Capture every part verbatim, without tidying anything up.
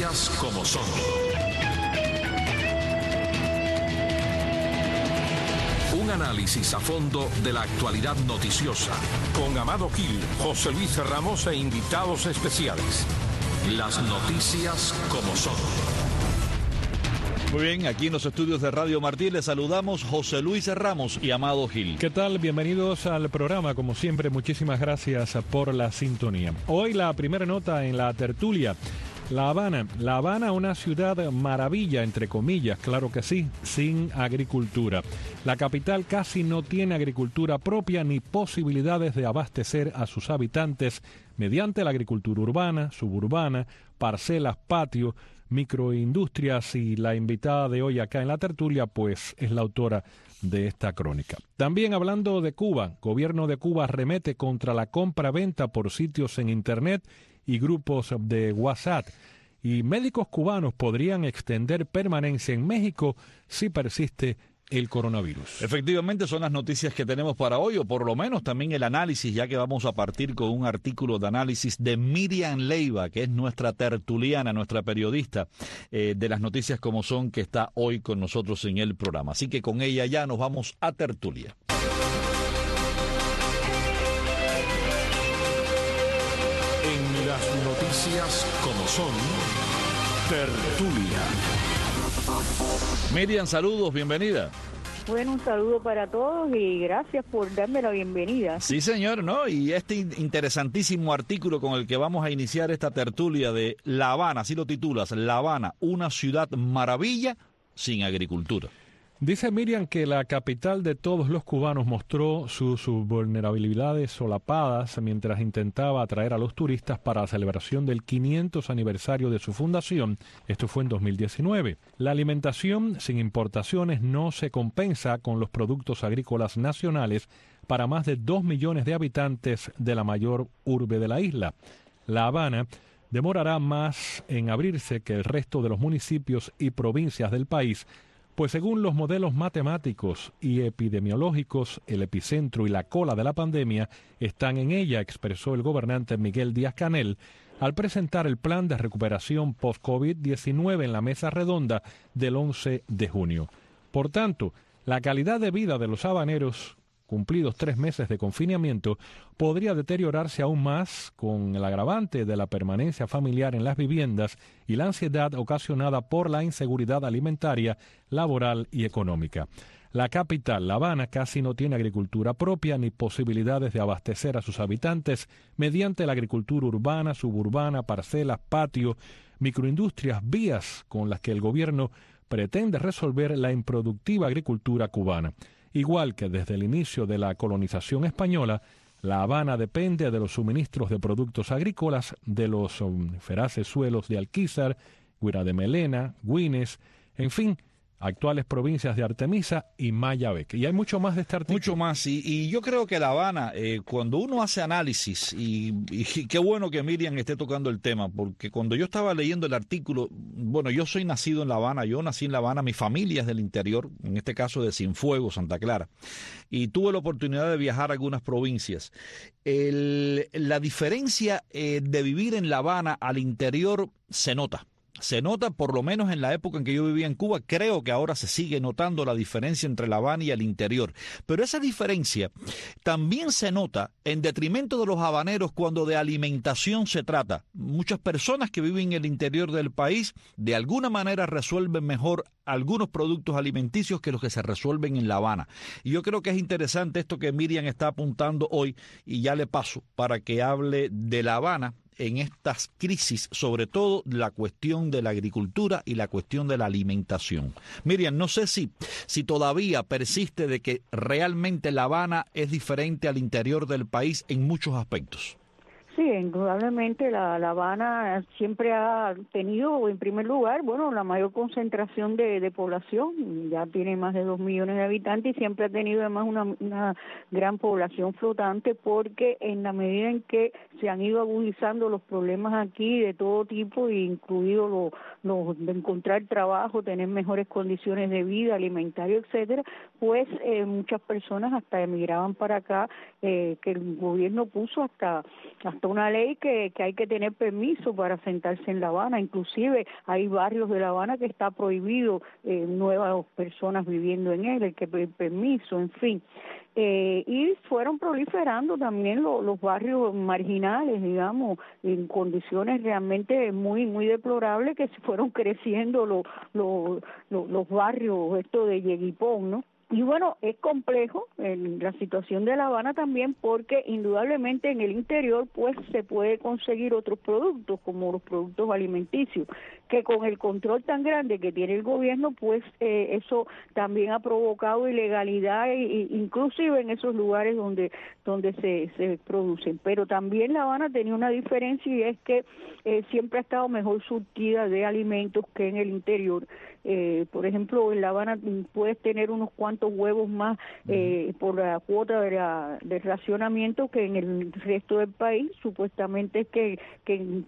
noticias como son. Un análisis a fondo de la actualidad noticiosa. Con Amado Gil, José Luis Ramos e invitados especiales. Las noticias como son. Muy bien, aquí en los estudios de Radio Martí les saludamos José Luis Ramos y Amado Gil. ¿Qué tal? Bienvenidos al programa. Como siempre, muchísimas gracias por la sintonía. Hoy la primera nota en la tertulia. La Habana. La Habana, una ciudad maravilla, entre comillas, claro que sí, sin agricultura. La capital casi no tiene agricultura propia ni posibilidades de abastecer a sus habitantes mediante la agricultura urbana, suburbana, parcelas, patios, microindustrias, y la invitada de hoy acá en la tertulia pues es la autora de esta crónica. También hablando de Cuba, gobierno de Cuba arremete contra la compra-venta por sitios en internet y grupos de WhatsApp, y médicos cubanos podrían extender permanencia en México si persiste el coronavirus. Efectivamente son las noticias que tenemos para hoy, o por lo menos también el análisis, ya que vamos a partir con un artículo de análisis de Miriam Leiva, que es nuestra tertuliana, nuestra periodista eh, de las noticias como son, que está hoy con nosotros en el programa. Así que con ella ya nos vamos a tertulia. En las noticias como son, tertulia. Miriam, saludos, bienvenida. Bueno, un saludo para todos y gracias por darme la bienvenida. Sí, señor, ¿no? Y este interesantísimo artículo con el que vamos a iniciar esta tertulia de La Habana, así lo titulas, La Habana, una ciudad maravilla sin agricultura. Dice Miriam que la capital de todos los cubanos mostró sus, sus vulnerabilidades solapadas mientras intentaba atraer a los turistas para la celebración del quinientos aniversario de su fundación. Esto fue en dos mil diecinueve. La alimentación sin importaciones no se compensa con los productos agrícolas nacionales para más de dos millones de habitantes de la mayor urbe de la isla. La Habana demorará más en abrirse que el resto de los municipios y provincias del país, pues según los modelos matemáticos y epidemiológicos, el epicentro y la cola de la pandemia están en ella, expresó el gobernante Miguel Díaz-Canel al presentar el plan de recuperación post-COVID diecinueve en la mesa redonda del once de junio. Por tanto, la calidad de vida de los habaneros, cumplidos tres meses de confinamiento, podría deteriorarse aún más con el agravante de la permanencia familiar en las viviendas y la ansiedad ocasionada por la inseguridad alimentaria, laboral y económica. La capital, La Habana, casi no tiene agricultura propia ni posibilidades de abastecer a sus habitantes mediante la agricultura urbana, suburbana, parcelas, patios, microindustrias, vías con las que el gobierno pretende resolver la improductiva agricultura cubana. Igual que desde el inicio de la colonización española, La Habana depende de los suministros de productos agrícolas de los um, feraces suelos de Alquizar, Guira de Melena, Güines, en fin, actuales provincias de Artemisa y Mayabeque. Y hay mucho más de este artículo. Mucho más, y, y yo creo que La Habana, eh, cuando uno hace análisis, y, y qué bueno que Miriam esté tocando el tema, porque cuando yo estaba leyendo el artículo, bueno, yo soy nacido en La Habana, yo nací en La Habana, mi familia es del interior, en este caso de Cienfuegos, Santa Clara, y tuve la oportunidad de viajar a algunas provincias. El, la diferencia eh, de vivir en La Habana al interior se nota. Se nota, por lo menos en la época en que yo vivía en Cuba, creo que ahora se sigue notando la diferencia entre La Habana y el interior. Pero esa diferencia también se nota en detrimento de los habaneros cuando de alimentación se trata. Muchas personas que viven en el interior del país de alguna manera resuelven mejor algunos productos alimenticios que los que se resuelven en La Habana. Y yo creo que es interesante esto que Miriam está apuntando hoy, y ya le paso para que hable de La Habana en estas crisis, sobre todo la cuestión de la agricultura y la cuestión de la alimentación. Miriam, no sé si, si todavía persiste de que realmente La Habana es diferente al interior del país en muchos aspectos. Sí, indudablemente la, la Habana siempre ha tenido, en primer lugar, bueno, la mayor concentración de, de población, ya tiene más de dos millones de habitantes y siempre ha tenido además una, una gran población flotante, porque en la medida en que se han ido agudizando los problemas aquí de todo tipo, incluido los lo, de encontrar trabajo, tener mejores condiciones de vida, alimentario, etcétera, pues eh, muchas personas hasta emigraban para acá, eh, que el gobierno puso hasta hasta está una ley que, que hay que tener permiso para sentarse en La Habana, inclusive hay barrios de La Habana que está prohibido eh, nuevas personas viviendo en él, hay que pedir permiso, en fin. Eh, y fueron proliferando también lo, los barrios marginales, digamos, en condiciones realmente muy muy deplorables, que se fueron creciendo los lo, lo, los barrios, esto de Yeguipón, ¿no? Y bueno, es complejo en la situación de La Habana también, porque indudablemente en el interior pues se puede conseguir otros productos como los productos alimenticios, que con el control tan grande que tiene el gobierno pues eh, eso también ha provocado ilegalidad e, e inclusive en esos lugares donde donde se, se producen. Pero también La Habana tenía una diferencia, y es que eh, siempre ha estado mejor surtida de alimentos que en el interior. Eh, por ejemplo, en La Habana puedes tener unos cuantos huevos más eh, por la cuota de, la, de racionamiento que en el resto del país. Supuestamente es que, que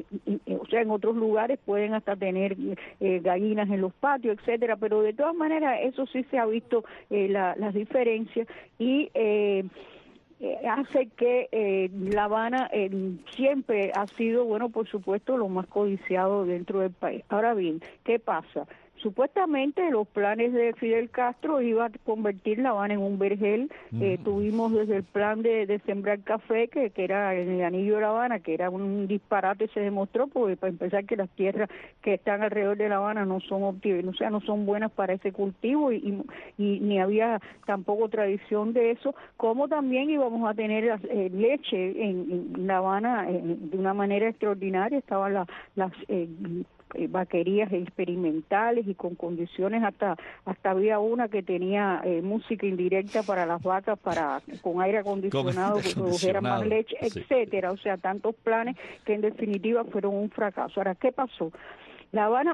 o sea, en otros lugares pueden hasta tener eh, gallinas en los patios, etcétera, pero de todas maneras eso sí se ha visto eh, la, las diferencias, y eh, Eh, hace que eh, La Habana eh, siempre ha sido, bueno, por supuesto, lo más codiciado dentro del país. Ahora bien, ¿qué pasa? Supuestamente los planes de Fidel Castro iba a convertir La Habana en un vergel. Mm. Eh, tuvimos desde el plan de, de sembrar café, que, que era en el anillo de La Habana, que era un disparate, se demostró, porque para empezar que las tierras que están alrededor de La Habana no son óptimas, o sea, no son buenas para ese cultivo, y, y, y ni había tampoco tradición de eso, como también íbamos a tener eh, leche en, en La Habana eh, de una manera extraordinaria. Estaban la, las... Eh, vaquerías experimentales y con condiciones, hasta hasta había una que tenía eh, música indirecta para las vacas, para con aire acondicionado, que produjera más leche, sí, etcétera. O sea, tantos planes que en definitiva fueron un fracaso. Ahora, ¿qué pasó? La Habana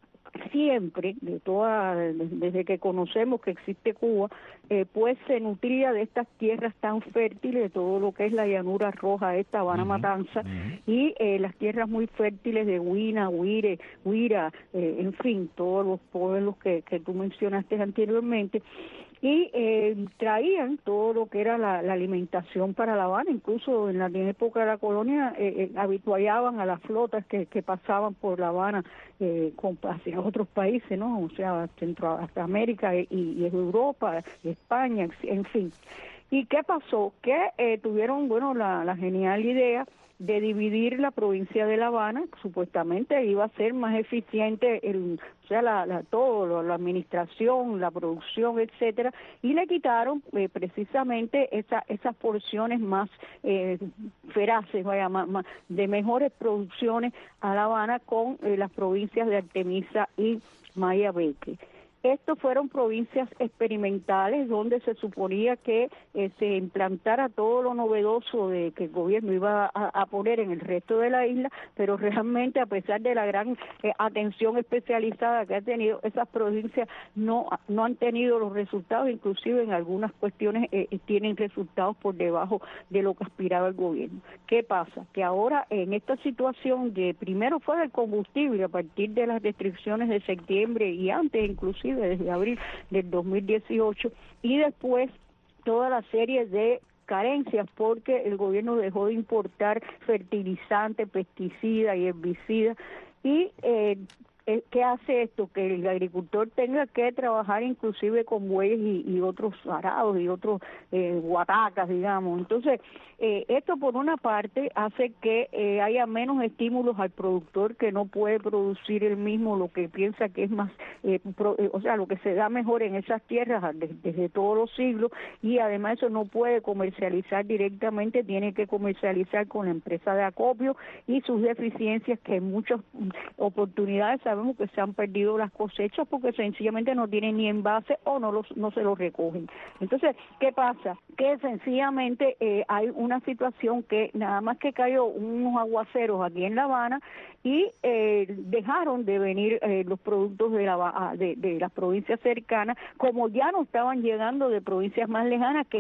siempre, de toda, desde que conocemos que existe Cuba, eh, pues se nutría de estas tierras tan fértiles, de todo lo que es la llanura roja, esta Habana, uh-huh, Matanza, uh-huh, y eh, las tierras muy fértiles de Huina, Huire, Huira, eh, en fin, todos los pueblos que, que tú mencionaste anteriormente, y eh, traían todo lo que era la, la alimentación para La Habana. Incluso en la época de la colonia eh, eh, habituallaban a las flotas que, que pasaban por La Habana eh, con, hacia otros países, ¿no? O sea, Centro, hasta América y, y Europa, España, en fin. ¿Y qué pasó? Que eh, tuvieron, bueno, la, la genial idea de dividir la provincia de La Habana. Supuestamente iba a ser más eficiente el, o sea, la, la todo, la administración, la producción, etcétera, y le quitaron eh, precisamente esa, esas porciones más eh, feraces, vaya, más, más, de mejores producciones a La Habana, con eh, las provincias de Artemisa y Mayabeque. Estos fueron provincias experimentales donde se suponía que eh, se implantara todo lo novedoso de que el gobierno iba a, a poner en el resto de la isla, pero realmente, a pesar de la gran eh, atención especializada que ha tenido, esas provincias no no han tenido los resultados, inclusive en algunas cuestiones eh, tienen resultados por debajo de lo que aspiraba el gobierno. ¿Qué pasa? Que ahora en esta situación de, primero fue del combustible, a partir de las restricciones de septiembre y antes inclusive, desde abril del dos mil dieciocho, y después toda la serie de carencias, porque el gobierno dejó de importar fertilizantes, pesticidas y herbicidas, y eh, ¿qué hace esto? Que el agricultor tenga que trabajar inclusive con bueyes y, y otros arados y otros eh, guatacas, digamos. Entonces, eh, esto por una parte hace que eh, haya menos estímulos al productor, que no puede producir el mismo lo que piensa que es más, eh, pro, eh, o sea, lo que se da mejor en esas tierras desde, desde todos los siglos, y además eso no puede comercializar directamente, tiene que comercializar con la empresa de acopio, y sus deficiencias, que en muchas oportunidades sabemos que se han perdido las cosechas porque sencillamente no tienen ni envase o no los no se los recogen. Entonces, ¿qué pasa? Que sencillamente eh, hay una situación que nada más que cayó unos aguaceros aquí en La Habana y eh, dejaron de venir eh, los productos de, la, de, de las provincias cercanas, como ya no estaban llegando de provincias más lejanas, que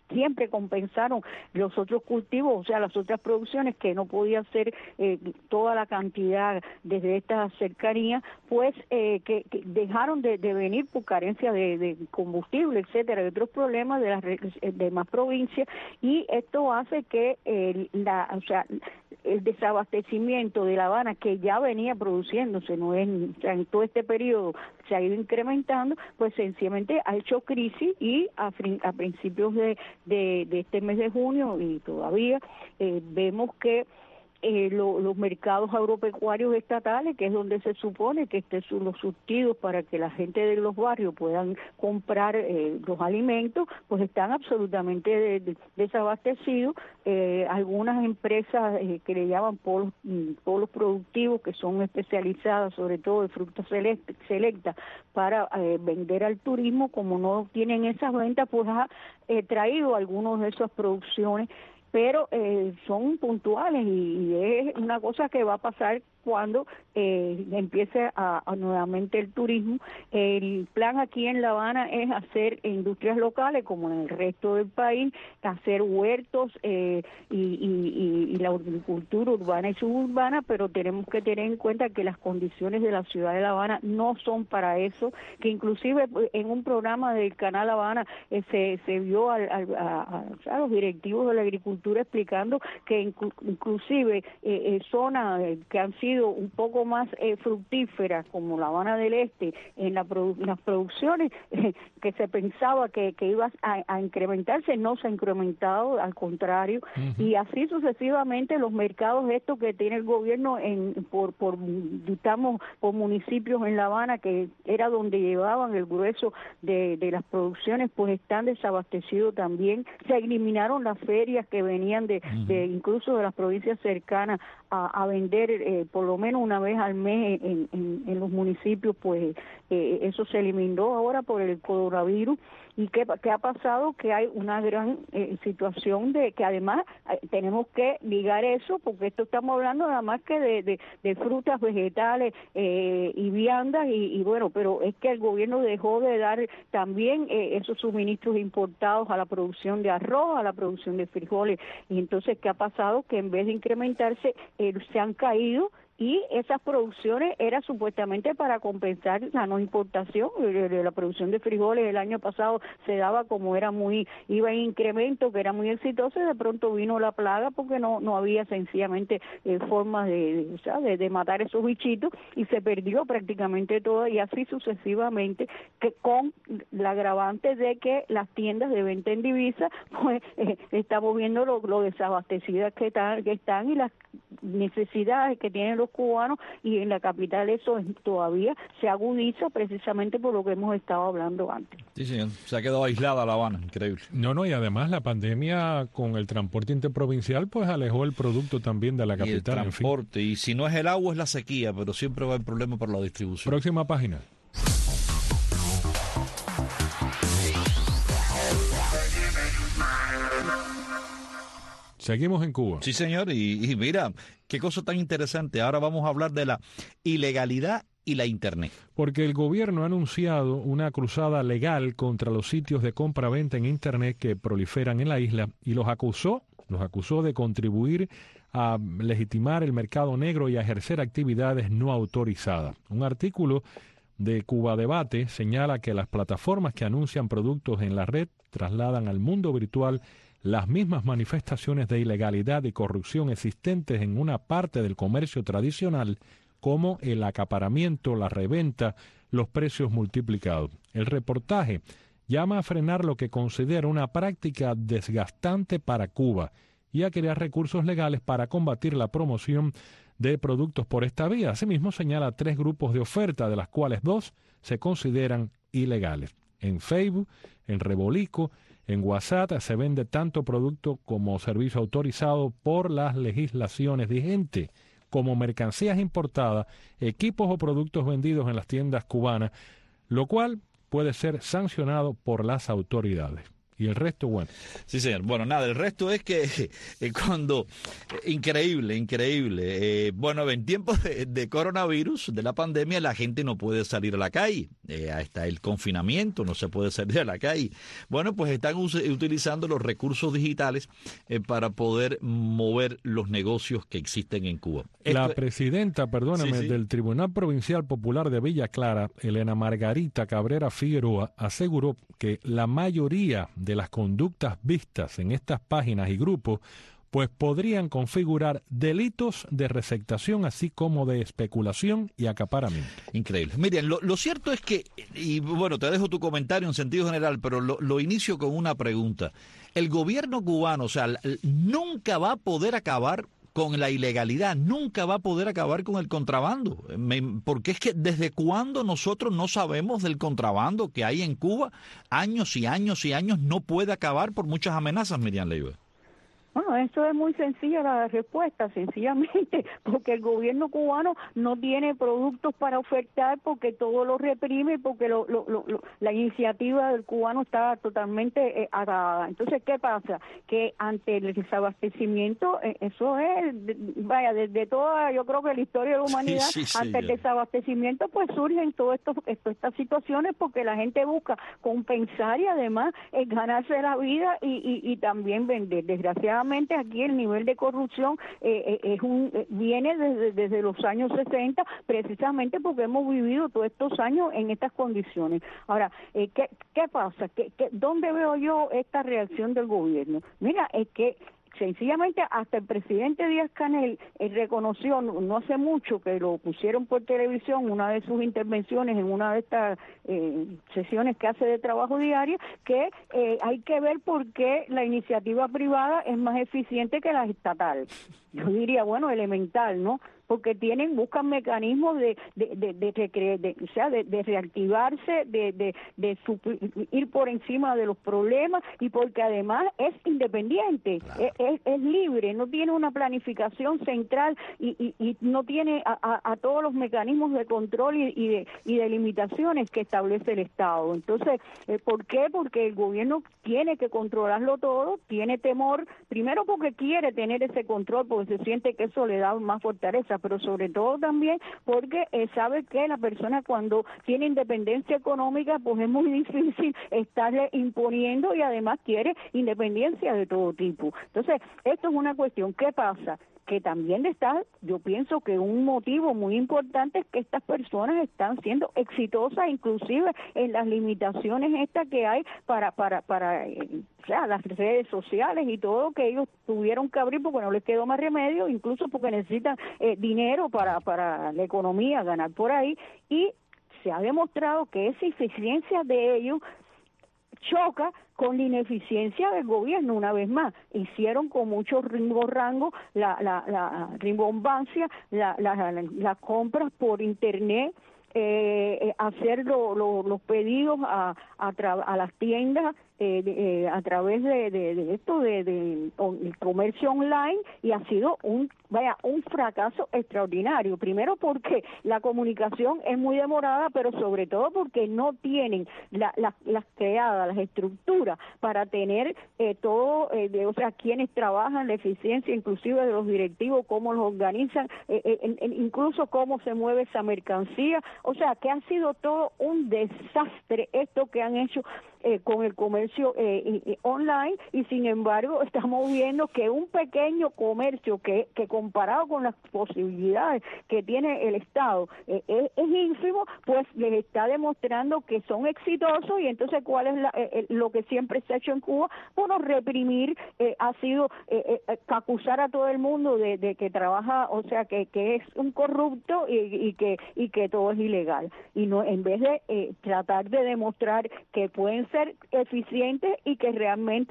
siempre compensaron los otros cultivos, o sea, las otras producciones que no podía hacer eh, toda la cantidad desde esta cercanía, pues eh, que, que dejaron de, de venir por carencia de, de combustible, etcétera, de otros problemas de las demás provincias, y esto hace que eh, la, o sea, el desabastecimiento de La Habana, que ya venía produciéndose, no es, o sea, en todo este periodo se ha ido incrementando, pues sencillamente ha hecho crisis, y a, a principios de, de, de este mes de junio y todavía eh, vemos que Eh, lo, los mercados agropecuarios estatales, que es donde se supone que estén los surtidos para que la gente de los barrios puedan comprar eh, los alimentos, pues están absolutamente de, de, desabastecidos. Eh, algunas empresas eh, que le llaman polos, polos productivos, que son especializadas sobre todo de frutas selectas para eh, vender al turismo, como no tienen esas ventas, pues ha eh, traído algunas de esas producciones, pero eh, son puntuales, y, y es una cosa que va a pasar cuando eh, empiece a, a nuevamente el turismo. El plan aquí en La Habana es hacer industrias locales como en el resto del país, hacer huertos eh, y, y, y la agricultura urbana y suburbana, pero tenemos que tener en cuenta que las condiciones de la ciudad de La Habana no son para eso, que inclusive en un programa del Canal La Habana eh, se, se vio al, al, a, a, a los directivos de la agricultura explicando que inclu, inclusive eh, eh, zonas que han sido un poco más eh, fructíferas, como La Habana del Este, en la produ las producciones eh, que se pensaba que, que iba a, a incrementarse, no se ha incrementado, al contrario, uh-huh. Y así sucesivamente los mercados estos que tiene el gobierno en por, por digamos, por municipios en La Habana, que era donde llevaban el grueso de, de las producciones, pues están desabastecidos también. Se eliminaron las ferias que venían de, uh-huh. de incluso de las provincias cercanas a, a vender eh, por lo menos una vez al mes en, en, en los municipios, pues eh, eso se eliminó ahora por el coronavirus. ¿Y qué, qué ha pasado? Que hay una gran eh, situación de que además eh, tenemos que ligar eso, porque esto estamos hablando nada más que de, de, de frutas, vegetales eh, y viandas, y, y bueno, pero es que el gobierno dejó de dar también eh, esos suministros importados a la producción de arroz, a la producción de frijoles, y entonces ¿qué ha pasado? Que en vez de incrementarse, eh, se han caído, y esas producciones era supuestamente para compensar la no importación. La producción de frijoles el año pasado se daba como era muy, iba en incremento, que era muy exitoso, y de pronto vino la plaga porque no no había sencillamente eh, formas de, de, o sea, de, de matar esos bichitos, y se perdió prácticamente todo, y así sucesivamente, que con la agravante de que las tiendas de venta en divisa, pues eh, estamos viendo lo, lo desabastecidas que están, que están y las necesidades que tienen los cubanos, y en la capital eso todavía se agudiza precisamente por lo que hemos estado hablando antes. Sí, señor. Se ha quedado aislada La Habana, increíble. No, no, y además la pandemia con el transporte interprovincial pues alejó el producto también de la capital. Y el transporte, en fin. Y si no es el agua es la sequía, pero siempre va a haber problema para la distribución. Próxima página. Seguimos en Cuba. Sí, señor, y, y mira, qué cosa tan interesante. Ahora vamos a hablar de la ilegalidad y la Internet. Porque el gobierno ha anunciado una cruzada legal contra los sitios de compra-venta en Internet que proliferan en la isla, y los acusó, los acusó de contribuir a legitimar el mercado negro y a ejercer actividades no autorizadas. Un artículo de Cuba Debate señala que las plataformas que anuncian productos en la red trasladan al mundo virtual las mismas manifestaciones de ilegalidad y corrupción existentes en una parte del comercio tradicional, como el acaparamiento, la reventa, los precios multiplicados. El reportaje llama a frenar lo que considera una práctica desgastante para Cuba y a crear recursos legales para combatir la promoción de productos por esta vía. Asimismo, señala tres grupos de oferta, de las cuales dos se consideran ilegales. En Facebook, en Rebolico, en WhatsApp se vende tanto producto como servicio autorizado por las legislaciones vigentes, como mercancías importadas, equipos o productos vendidos en las tiendas cubanas, lo cual puede ser sancionado por las autoridades. Y el resto, bueno. Sí, señor. Bueno, nada, el resto es que eh, cuando... Eh, increíble, increíble. Eh, bueno, en tiempos de, de coronavirus, de la pandemia, la gente no puede salir a la calle. Eh, hasta el confinamiento no se puede salir a la calle. Bueno, pues están us- utilizando los recursos digitales eh, para poder mover los negocios que existen en Cuba. La Esto... presidenta, perdóneme, sí, sí. del Tribunal Provincial Popular de Villa Clara, Elena Margarita Cabrera Figueroa, aseguró que la mayoría de las conductas vistas en estas páginas y grupos pues podrían configurar delitos de receptación así como de especulación y acaparamiento. Increíble. Miren, lo, lo cierto es que, y bueno, te dejo tu comentario en sentido general, pero lo, lo inicio con una pregunta. El gobierno cubano, o sea, nunca va a poder acabar con la ilegalidad, nunca va a poder acabar con el contrabando, Me, porque es que desde cuándo nosotros no sabemos del contrabando que hay en Cuba, años y años y años, no puede acabar por muchas amenazas, Miriam Leiva. Bueno, eso es muy sencilla la respuesta, sencillamente porque el gobierno cubano no tiene productos para ofertar, porque todo lo reprime, porque lo, lo, lo, la iniciativa del cubano está totalmente eh, atada. Entonces, ¿qué pasa? Que ante el desabastecimiento, eh, eso es, vaya, desde toda, yo creo que la historia de la humanidad, sí, sí, sí, ante el desabastecimiento, pues surgen todas esto, esto, estas situaciones, porque la gente busca compensar y además eh, ganarse la vida y, y, y también vender. Desgraciadamente, aquí el nivel de corrupción eh, es un eh, viene desde, desde los años sesenta, precisamente porque hemos vivido todos estos años en estas condiciones. Ahora, eh, ¿qué, qué pasa? ¿Qué, qué, ¿Dónde veo yo esta reacción del gobierno? Mira, es que sencillamente hasta el presidente Díaz-Canel eh, reconoció no, no hace mucho que lo pusieron por televisión, una de sus intervenciones en una de estas eh, sesiones que hace de trabajo diario, que eh, hay que ver por qué la iniciativa privada es más eficiente que la estatal. Yo diría, bueno, elemental, ¿no? Porque tienen, buscan mecanismos de de de, de, de, de o sea, de, de reactivarse, de de, de suplir, ir por encima de los problemas, y porque además es independiente, claro. es, es, es libre, no tiene una planificación central y, y, y no tiene a, a, a todos los mecanismos de control y, y de y de limitaciones que establece el Estado. Entonces, eh, ¿por qué? Porque el gobierno tiene que controlarlo todo, tiene temor, primero porque quiere tener ese control, porque se siente que eso le da más fortaleza, pero sobre todo también porque eh, sabe que la persona cuando tiene independencia económica, pues es muy difícil estarle imponiendo, y además quiere independencia de todo tipo. Entonces, esto es una cuestión. ¿Qué pasa? Que también está, yo pienso que un motivo muy importante es que estas personas están siendo exitosas, inclusive en las limitaciones estas que hay para para para eh, o sea, las redes sociales y todo, que ellos tuvieron que abrir porque no les quedó más remedio, incluso porque necesitan eh, dinero para para la economía, ganar por ahí, y se ha demostrado que esa eficiencia de ellos choca con la ineficiencia del gobierno. Una vez más, hicieron con mucho ringorrango la, la, la rimbombancia, la, la, la, las compras por internet, eh, hacer lo, lo, los pedidos a, a, tra- a las tiendas eh, de, eh, a través de, de, de esto de, de, de el comercio online, y ha sido un vaya un fracaso extraordinario. Primero porque la comunicación es muy demorada, pero sobre todo porque no tienen la, la, las creadas, las estructuras para tener eh, todo, eh, de, o sea, quienes trabajan, la eficiencia inclusive de los directivos, cómo los organizan, eh, eh, eh, incluso cómo se mueve esa mercancía. O sea, que ha sido todo un desastre esto que han hecho eh, con el comercio eh, eh, online, y sin embargo estamos viendo que un pequeño comercio que, que comparado con las posibilidades que tiene el Estado eh, es, es ínfimo, pues les está demostrando que son exitosos. Y entonces, ¿cuál es la, eh, lo que siempre se ha hecho en Cuba? Bueno, reprimir, eh, ha sido eh, eh, acusar a todo el mundo de, de que trabaja, o sea, que, que es un corrupto y, y que y que todo es ilegal, y no, en vez de eh, tratar de demostrar que pueden ser eficientes y que realmente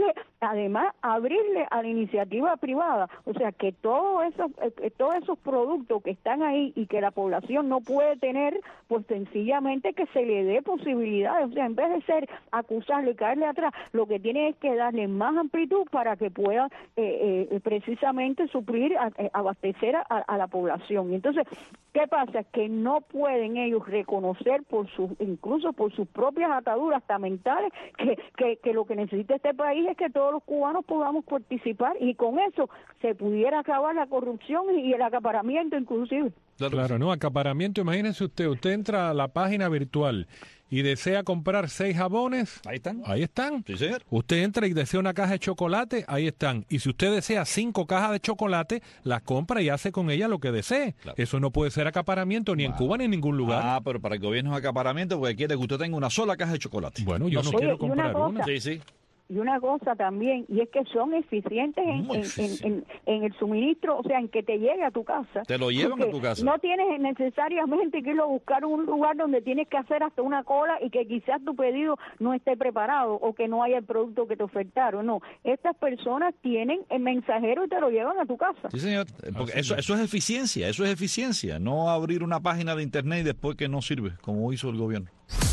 además abrirle a la iniciativa privada, o sea, que todos esos, eh, todos esos productos que están ahí y que la población no puede tener, pues sencillamente que se le dé posibilidades, o sea, en vez de ser acusarle y caerle atrás, lo que tiene es que darle más amplitud para que pueda eh, eh, precisamente suplir, a, eh, abastecer a, a la población. Y entonces, ¿qué pasa? Que no pueden ellos reconocer por sus, incluso por sus propias ataduras hasta mentales, que, que, que lo que necesita este país es que todos los cubanos podamos participar y con eso se pudiera acabar la corrupción y el acaparamiento inclusive. Claro, claro, no, acaparamiento, imagínense usted, usted entra a la página virtual y desea comprar seis jabones, ahí están. Ahí están. Sí, señor. Usted entra y desea una caja de chocolate, ahí están. Y si usted desea cinco cajas de chocolate, las compra y hace con ella lo que desee. Claro. Eso no puede ser acaparamiento ni wow. en Cuba ni en ningún lugar. Ah, pero para el gobierno es acaparamiento porque quiere que usted tenga una sola caja de chocolate. Bueno, yo no, no quiero comprar una. una. Sí, sí. Y una cosa también, y es que son eficientes en, en, en, en, en el suministro, o sea, en que te llegue a tu casa. Te lo llevan a tu casa. No tienes necesariamente que irlo a buscar a un lugar donde tienes que hacer hasta una cola y que quizás tu pedido no esté preparado o que no haya el producto que te ofertaron. No, estas personas tienen el mensajero y te lo llevan a tu casa. Sí, señor. Porque eso, eso es eficiencia, eso es eficiencia. No abrir una página de internet y después que no sirve, como hizo el gobierno.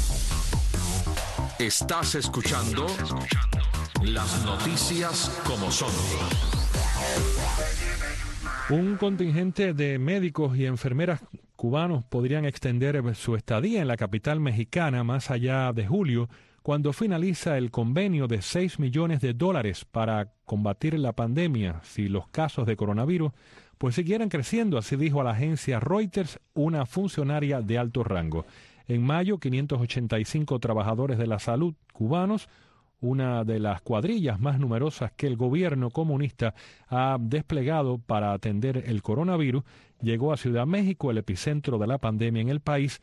Estás escuchando las noticias como son. Un contingente de médicos y enfermeras cubanos podrían extender su estadía en la capital mexicana más allá de julio, cuando finaliza el convenio de seis millones de dólares para combatir la pandemia si los casos de coronavirus pues siguieran creciendo, así dijo a la agencia Reuters una funcionaria de alto rango. En mayo, quinientos ochenta y cinco trabajadores de la salud cubanos, una de las cuadrillas más numerosas que el gobierno comunista ha desplegado para atender el coronavirus, llegó a Ciudad México, el epicentro de la pandemia en el país.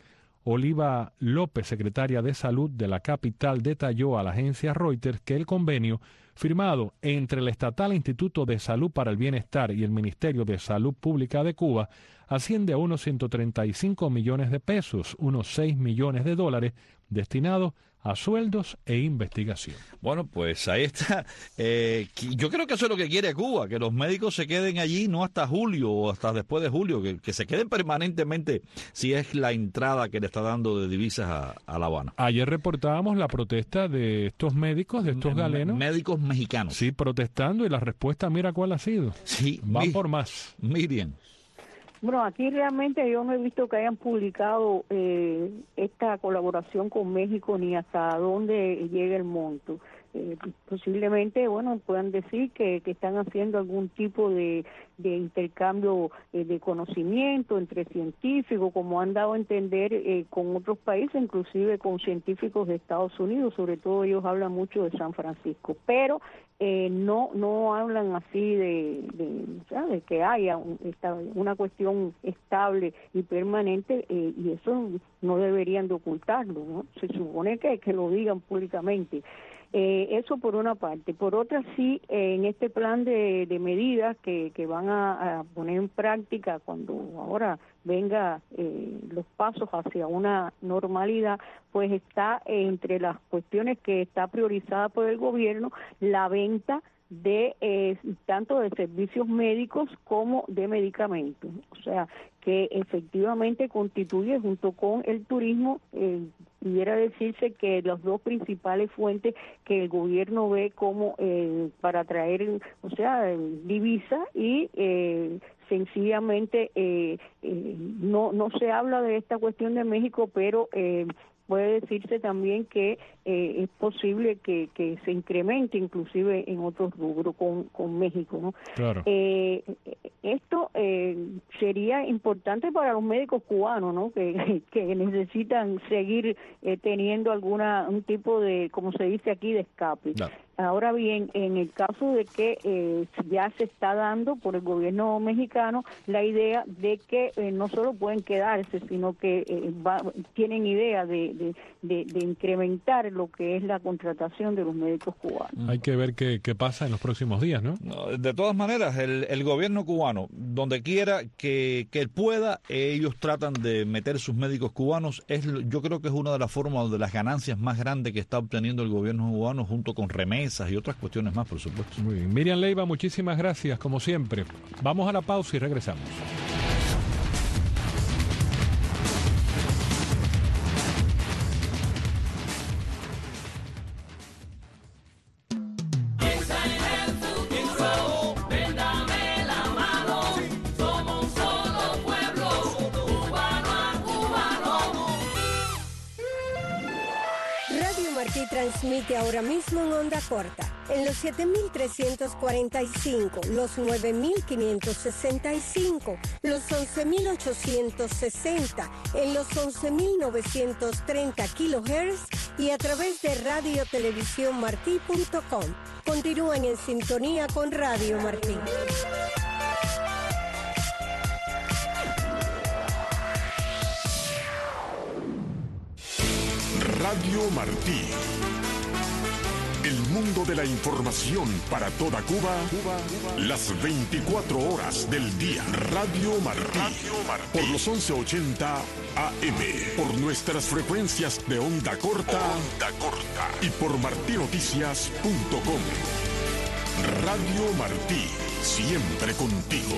Oliva López, secretaria de Salud de la capital, detalló a la agencia Reuters que el convenio firmado entre el Estatal Instituto de Salud para el Bienestar y el Ministerio de Salud Pública de Cuba asciende a unos ciento treinta y cinco millones de pesos, unos seis millones de dólares destinados a sueldos e investigación. Bueno, pues ahí está. Eh, yo creo que eso es lo que quiere Cuba, que los médicos se queden allí no hasta julio o hasta después de julio, que, que se queden permanentemente si es la entrada que le está dando de divisas a, a La Habana. Ayer reportábamos la protesta de estos médicos, de estos galenos. Médicos mexicanos. Sí, protestando, y la respuesta, mira cuál ha sido. Sí. Van mi, por más. Miriam. Bueno, aquí realmente yo no he visto que hayan publicado eh, esta colaboración con México ni hasta dónde llega el monto. Eh, posiblemente, bueno, puedan decir que, que están haciendo algún tipo de, de intercambio eh, de conocimiento entre científicos, como han dado a entender eh, con otros países, inclusive con científicos de Estados Unidos, sobre todo ellos hablan mucho de San Francisco, pero eh, no no hablan así de, de, ¿sabes? Que haya un, esta, una cuestión estable y permanente, eh, y eso no deberían de ocultarlo, ¿no? Se supone que, que lo digan públicamente. Eh, eso por una parte. Por otra, sí, eh, en este plan de, de medidas que, que van a, a poner en práctica cuando ahora venga eh, los pasos hacia una normalidad, pues está eh, entre las cuestiones que está priorizada por el gobierno la venta de eh, tanto de servicios médicos como de medicamentos, o sea que efectivamente constituye junto con el turismo, eh, pudiera decirse que las dos principales fuentes que el gobierno ve como eh, para traer, o sea, divisa y eh, sencillamente eh, eh, no no se habla de esta cuestión de México, pero eh, puede decirse también que eh, es posible que, que se incremente inclusive en otros rubros con, con México, ¿no? Claro. Eh, esto eh, sería importante para los médicos cubanos, ¿no? Que, que necesitan seguir eh, teniendo alguna un tipo de, como se dice aquí, de escape. No. Ahora bien, en el caso de que eh, ya se está dando por el gobierno mexicano la idea de que eh, no solo pueden quedarse, sino que eh, va, tienen idea de, de, de, de incrementar lo que es la contratación de los médicos cubanos. Hay que ver qué, qué pasa en los próximos días, ¿no? no de todas maneras, el, el gobierno cubano, donde quiera que, que él pueda, ellos tratan de meter sus médicos cubanos. Es, yo creo que es una de las formas de las ganancias más grandes que está obteniendo el gobierno cubano junto con remesas remesas y otras cuestiones más, por supuesto. Muy bien. Miriam Leiva, muchísimas gracias, como siempre. Vamos a la pausa y regresamos. Transmite ahora mismo en onda corta, en los siete mil trescientos cuarenta y cinco, los nueve mil quinientos sesenta y cinco, los once mil ochocientos sesenta, en los once mil novecientos treinta kilohertz y a través de radio televisión martí punto com. Continúen en sintonía con Radio Martí. Radio Martí. El mundo de la información para toda Cuba, las veinticuatro horas del día. Radio Martí, por los once ochenta A M, por nuestras frecuencias de onda corta, onda corta y por martí noticias punto com. Radio Martí, siempre contigo.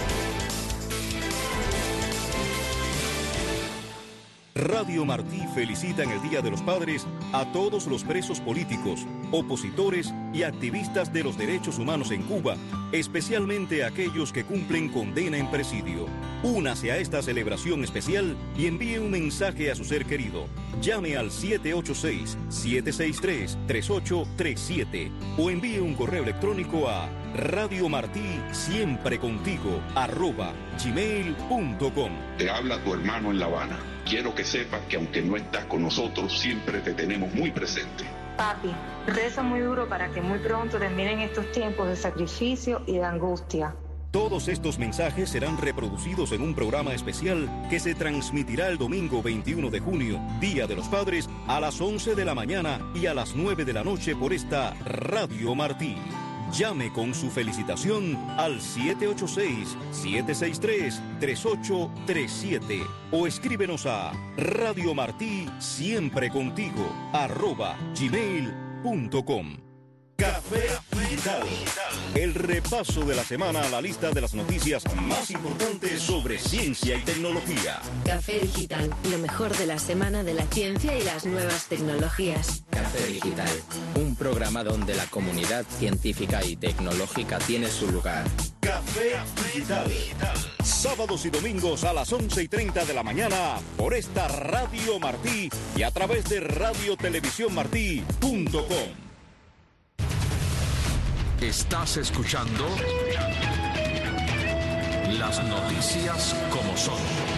Radio Martí felicita en el Día de los Padres a todos los presos políticos, opositores y activistas de los derechos humanos en Cuba, especialmente aquellos que cumplen condena en presidio. Únase a esta celebración especial y envíe un mensaje a su ser querido. Llame al siete ocho seis, siete seis tres, tres ocho tres siete o envíe un correo electrónico a Radio Martí siempre contigo arroba gmail punto com. Te habla tu hermano en La Habana. Quiero que sepas que aunque no estás con nosotros, siempre te tenemos muy presente. Papi, reza muy duro para que muy pronto terminen estos tiempos de sacrificio y de angustia. Todos estos mensajes serán reproducidos en un programa especial que se transmitirá el domingo veintiuno de junio, Día de los Padres, a las once de la mañana y a las nueve de la noche por esta Radio Martí. Llame con su felicitación al siete ocho seis, siete seis tres, tres ocho tres siete o escríbenos a Radio Martí siempre contigo arroba gmail punto com. Café Digital. El repaso de la semana a la lista de las noticias más importantes sobre ciencia y tecnología. Café Digital, lo mejor de la semana de la ciencia y las nuevas tecnologías. Café Digital, un programa donde la comunidad científica y tecnológica tiene su lugar. Café Digital. Sábados y domingos a las once y treinta de la mañana por esta Radio Martí y a través de radio televisión martí punto com. Estás escuchando las noticias como son.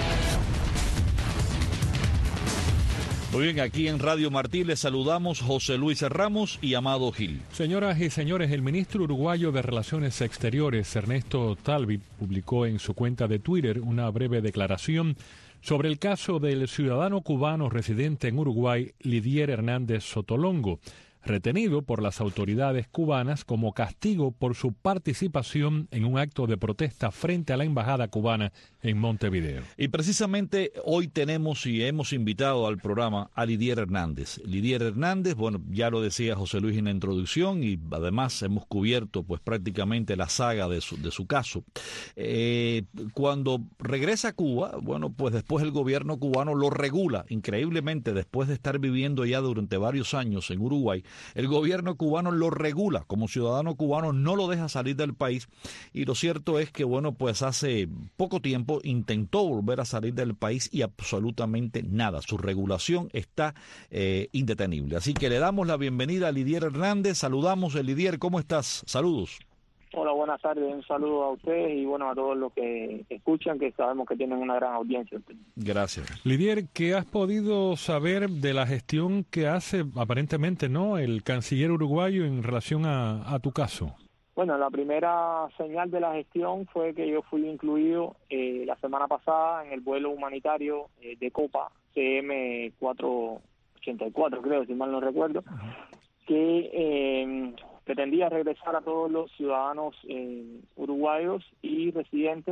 Muy bien, aquí en Radio Martí les saludamos José Luis Ramos y Amado Gil. Señoras y señores, el ministro uruguayo de Relaciones Exteriores, Ernesto Talvi, publicó en su cuenta de Twitter una breve declaración sobre el caso del ciudadano cubano residente en Uruguay, Lidier Hernández Sotolongo, retenido por las autoridades cubanas como castigo por su participación en un acto de protesta frente a la embajada cubana en Montevideo. Y precisamente hoy tenemos y hemos invitado al programa a Lidier Hernández. Lidier Hernández, bueno, ya lo decía José Luis en la introducción y además hemos cubierto pues prácticamente la saga de su, de su caso. Eh, cuando regresa a Cuba, bueno, pues después el gobierno cubano lo regula, increíblemente, después de estar viviendo ya durante varios años en Uruguay. El gobierno cubano lo regula, como ciudadano cubano no lo deja salir del país y lo cierto es que, bueno, pues hace poco tiempo intentó volver a salir del país y absolutamente nada. Su regulación está eh, indetenible. Así que le damos la bienvenida a Lidier Hernández. Saludamos, Lidier, ¿cómo estás? Saludos. Hola, buenas tardes. Un saludo a ustedes y bueno a todos los que escuchan, que sabemos que tienen una gran audiencia. Gracias. Lidier, ¿qué has podido saber de la gestión que hace aparentemente no el canciller uruguayo en relación a, a tu caso? Bueno, la primera señal de la gestión fue que yo fui incluido eh, la semana pasada en el vuelo humanitario eh, de Copa C M cuatrocientos ochenta y cuatro, creo, si mal no recuerdo, uh-huh. que eh, pretendía regresar a todos los ciudadanos eh, uruguayos y residentes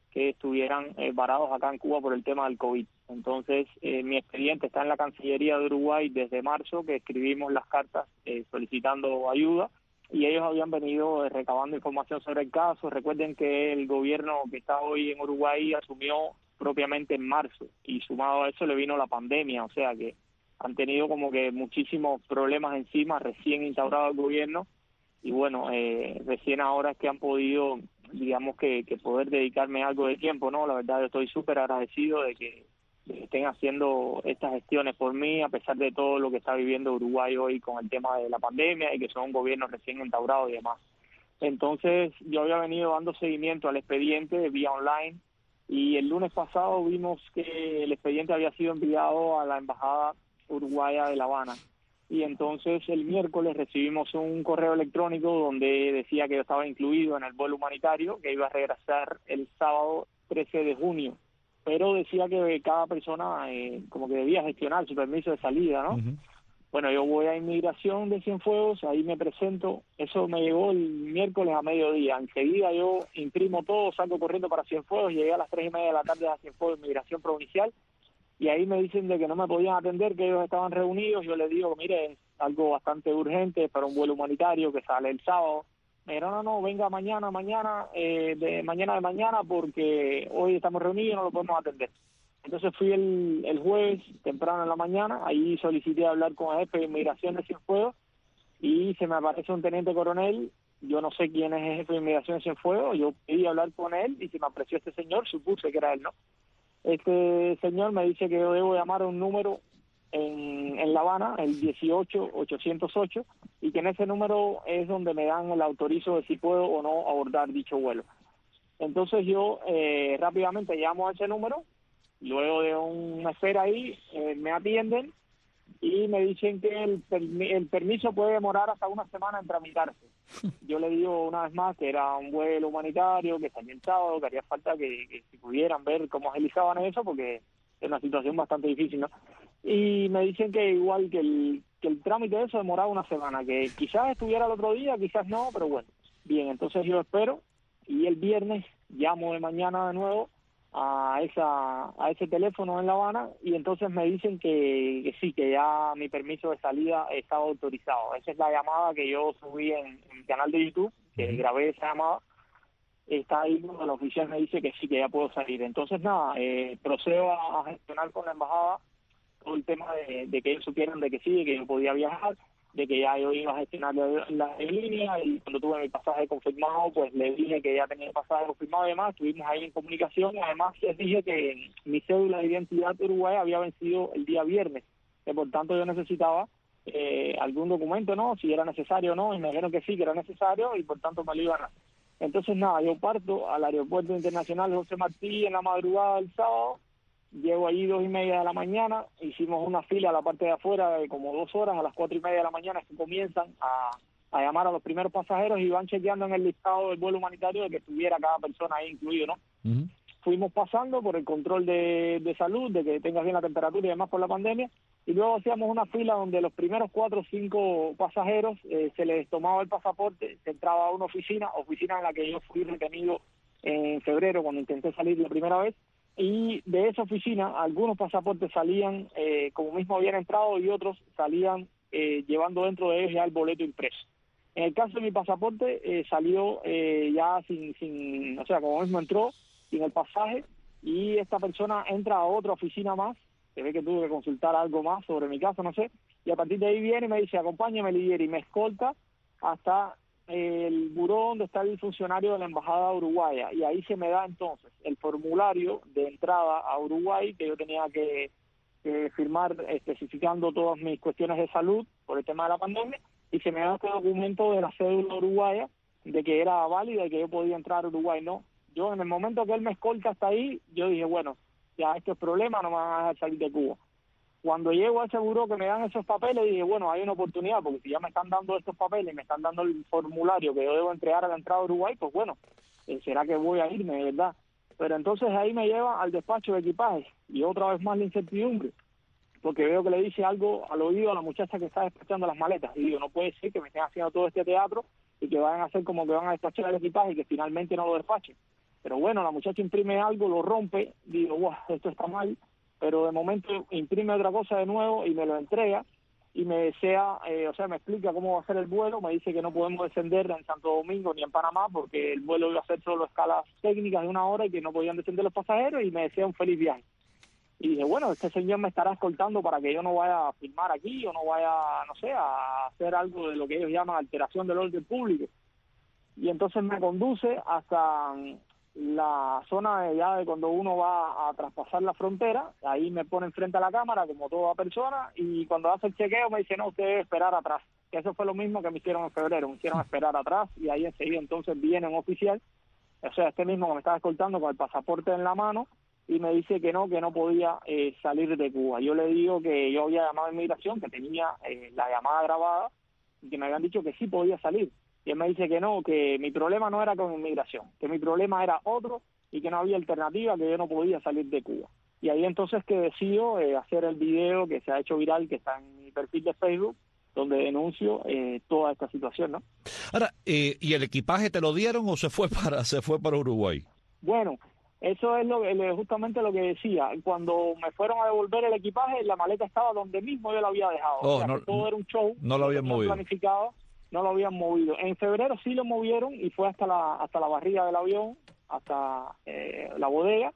que estuvieran eh, varados acá en Cuba por el tema del COVID. Entonces, eh, mi expediente está en la Cancillería de Uruguay desde marzo, que escribimos las cartas eh, solicitando ayuda, y ellos habían venido eh, recabando información sobre el caso. Recuerden que el gobierno que está hoy en Uruguay asumió propiamente en marzo, y sumado a eso le vino la pandemia, o sea que han tenido como que muchísimos problemas encima, recién instaurado el gobierno, y bueno, eh, recién ahora es que han podido, digamos que, que poder dedicarme algo de tiempo, ¿no? La verdad yo estoy súper agradecido de que, de que estén haciendo estas gestiones por mí, a pesar de todo lo que está viviendo Uruguay hoy con el tema de la pandemia y que son gobiernos recién instaurados y demás. Entonces yo había venido dando seguimiento al expediente vía online, y el lunes pasado vimos que el expediente había sido enviado a la Embajada Uruguaya de La Habana. Y entonces el miércoles recibimos un correo electrónico donde decía que yo estaba incluido en el vuelo humanitario, que iba a regresar el sábado trece de junio. Pero decía que cada persona eh, como que debía gestionar su permiso de salida, ¿no? Uh-huh. Bueno, yo voy a Inmigración de Cienfuegos, ahí me presento. Eso me llegó el miércoles a mediodía. Enseguida yo imprimo todo, salgo corriendo para Cienfuegos, llegué a las tres y media de la tarde a Cienfuegos, Inmigración Provincial, y ahí me dicen de que no me podían atender, que ellos estaban reunidos. Yo les digo, mire, es algo bastante urgente para un vuelo humanitario que sale el sábado. Me dijeron, no, no, venga mañana, mañana, eh, de mañana de mañana, porque hoy estamos reunidos y no lo podemos atender. Entonces fui el, el jueves, temprano en la mañana, ahí solicité hablar con el jefe de Inmigración de Cienfuegos, y se me aparece un teniente coronel. Yo no sé quién es el jefe de Inmigración de Cienfuegos, yo pedí hablar con él y se me apareció este señor, supuse que era él, ¿no? Este señor me dice que yo debo llamar a un número en, en La Habana, el dieciocho ochocientos ocho, y que en ese número es donde me dan el autorizo de si puedo o no abordar dicho vuelo. Entonces yo eh, rápidamente llamo a ese número, luego de una espera ahí, eh, me atienden y me dicen que el, permi- el permiso puede demorar hasta una semana en tramitarse. Yo le digo una vez más que era un vuelo humanitario, que salía el sábado, que haría falta que, que si pudieran ver cómo agilizaban eso, porque es una situación bastante difícil, ¿no? Y me dicen que igual que el, que el trámite de eso demoraba una semana, que quizás estuviera el otro día, quizás no, pero bueno. Bien, entonces yo espero, y el viernes llamo de mañana de nuevo a esa a ese teléfono en La Habana, y entonces me dicen que, que sí, que ya mi permiso de salida estaba autorizado. Esa es la llamada que yo subí en, en mi canal de YouTube, que grabé esa llamada. Está ahí cuando el oficial me dice que sí, que ya puedo salir. Entonces nada, eh, procedo a, a gestionar con la embajada todo el tema de, de que ellos supieran de que sí, de que yo podía viajar, de que ya yo iba a gestionar la, la línea, y cuando tuve mi pasaje confirmado, pues le dije que ya tenía el pasaje confirmado y demás. Estuvimos ahí en comunicación, y además les dije que mi cédula de identidad de Uruguay había vencido el día viernes, que por tanto yo necesitaba eh, algún documento, ¿no? Si era necesario o no, y me dijeron que sí, que era necesario, y por tanto me lo iban a... Entonces nada, yo parto al aeropuerto internacional José Martí en la madrugada del sábado. Llego allí dos y media de la mañana, hicimos una fila a la parte de afuera de como dos horas. A las cuatro y media de la mañana que comienzan a, a llamar a los primeros pasajeros y van chequeando en el listado del vuelo humanitario de que estuviera cada persona ahí incluido, ¿no? Uh-huh. Fuimos pasando por el control de, de salud, de que tengas bien la temperatura y demás por la pandemia, y luego hacíamos una fila donde los primeros cuatro o cinco pasajeros eh, se les tomaba el pasaporte, se entraba a una oficina, oficina en la que yo fui retenido en febrero cuando intenté salir la primera vez. Y de esa oficina algunos pasaportes salían eh, como mismo habían entrado, y otros salían eh, llevando dentro de ellos ya el boleto impreso. En el caso de mi pasaporte eh, salió eh, ya sin, sin, o sea, como mismo entró, sin el pasaje, y esta persona entra a otra oficina más, se ve que tuve que consultar algo más sobre mi caso, no sé, y a partir de ahí viene y me dice, acompáñame, Lidier, y me escolta hasta el buró donde está el funcionario de la embajada uruguaya, y ahí se me da entonces el formulario de entrada a Uruguay que yo tenía que, que firmar especificando todas mis cuestiones de salud por el tema de la pandemia, y se me da este documento de la cédula uruguaya de que era válida y que yo podía entrar a Uruguay. No, yo en el momento que él me escolta hasta ahí, yo dije, bueno, ya esto es problema, no me van a dejar salir de Cuba. Cuando llego a ese buró que me dan esos papeles, dije, bueno, hay una oportunidad, porque si ya me están dando estos papeles y me están dando el formulario que yo debo entregar a la entrada a Uruguay, pues bueno, eh, será que voy a irme, ¿verdad? Pero entonces ahí me lleva al despacho de equipaje, y otra vez más la incertidumbre, porque veo que le dice algo al oído a la muchacha que está despachando las maletas, y digo, no puede ser que me estén haciendo todo este teatro y que vayan a hacer como que van a despachar el equipaje y que finalmente no lo despachen. Pero bueno, la muchacha imprime algo, lo rompe, digo, wow, esto está mal, pero de momento imprime otra cosa de nuevo y me lo entrega y me desea, eh, o sea, me explica cómo va a ser el vuelo, me dice que no podemos descender en Santo Domingo ni en Panamá porque el vuelo iba a ser solo escalas técnicas de una hora y que no podían descender los pasajeros, y me desea un feliz viaje. Y dije, bueno, este señor me estará escoltando para que yo no vaya a filmar aquí o no vaya, no sé, a hacer algo de lo que ellos llaman alteración del orden público. Y entonces me conduce hasta la zona de ya de cuando uno va a traspasar la frontera. Ahí me pone frente a la cámara como toda persona, y cuando hace el chequeo me dice, no, usted debe esperar atrás. Que eso fue lo mismo que me hicieron en febrero, me hicieron esperar atrás, y ahí enseguida entonces viene un oficial, o sea, este mismo que me estaba escoltando con el pasaporte en la mano, y me dice que no, que no podía eh, salir de Cuba. Yo le digo que yo había llamado a inmigración, que tenía eh, la llamada grabada, y que me habían dicho que sí podía salir. Y él me dice que no, que mi problema no era con inmigración, que mi problema era otro y que no había alternativa, que yo no podía salir de Cuba. Y ahí entonces que decido eh, hacer el video que se ha hecho viral, que está en mi perfil de Facebook, donde denuncio eh, toda esta situación, ¿no? Ahora, eh, ¿y el equipaje te lo dieron o se fue para se fue para Uruguay? Bueno, eso es lo que, justamente lo que decía. Cuando me fueron a devolver el equipaje, la maleta estaba donde mismo yo la había dejado. Oh, o sea, no, que todo era un show. No lo habían movido. Planificado, no lo habían movido. En febrero sí lo movieron y fue hasta la hasta la barriga del avión, hasta eh, la bodega,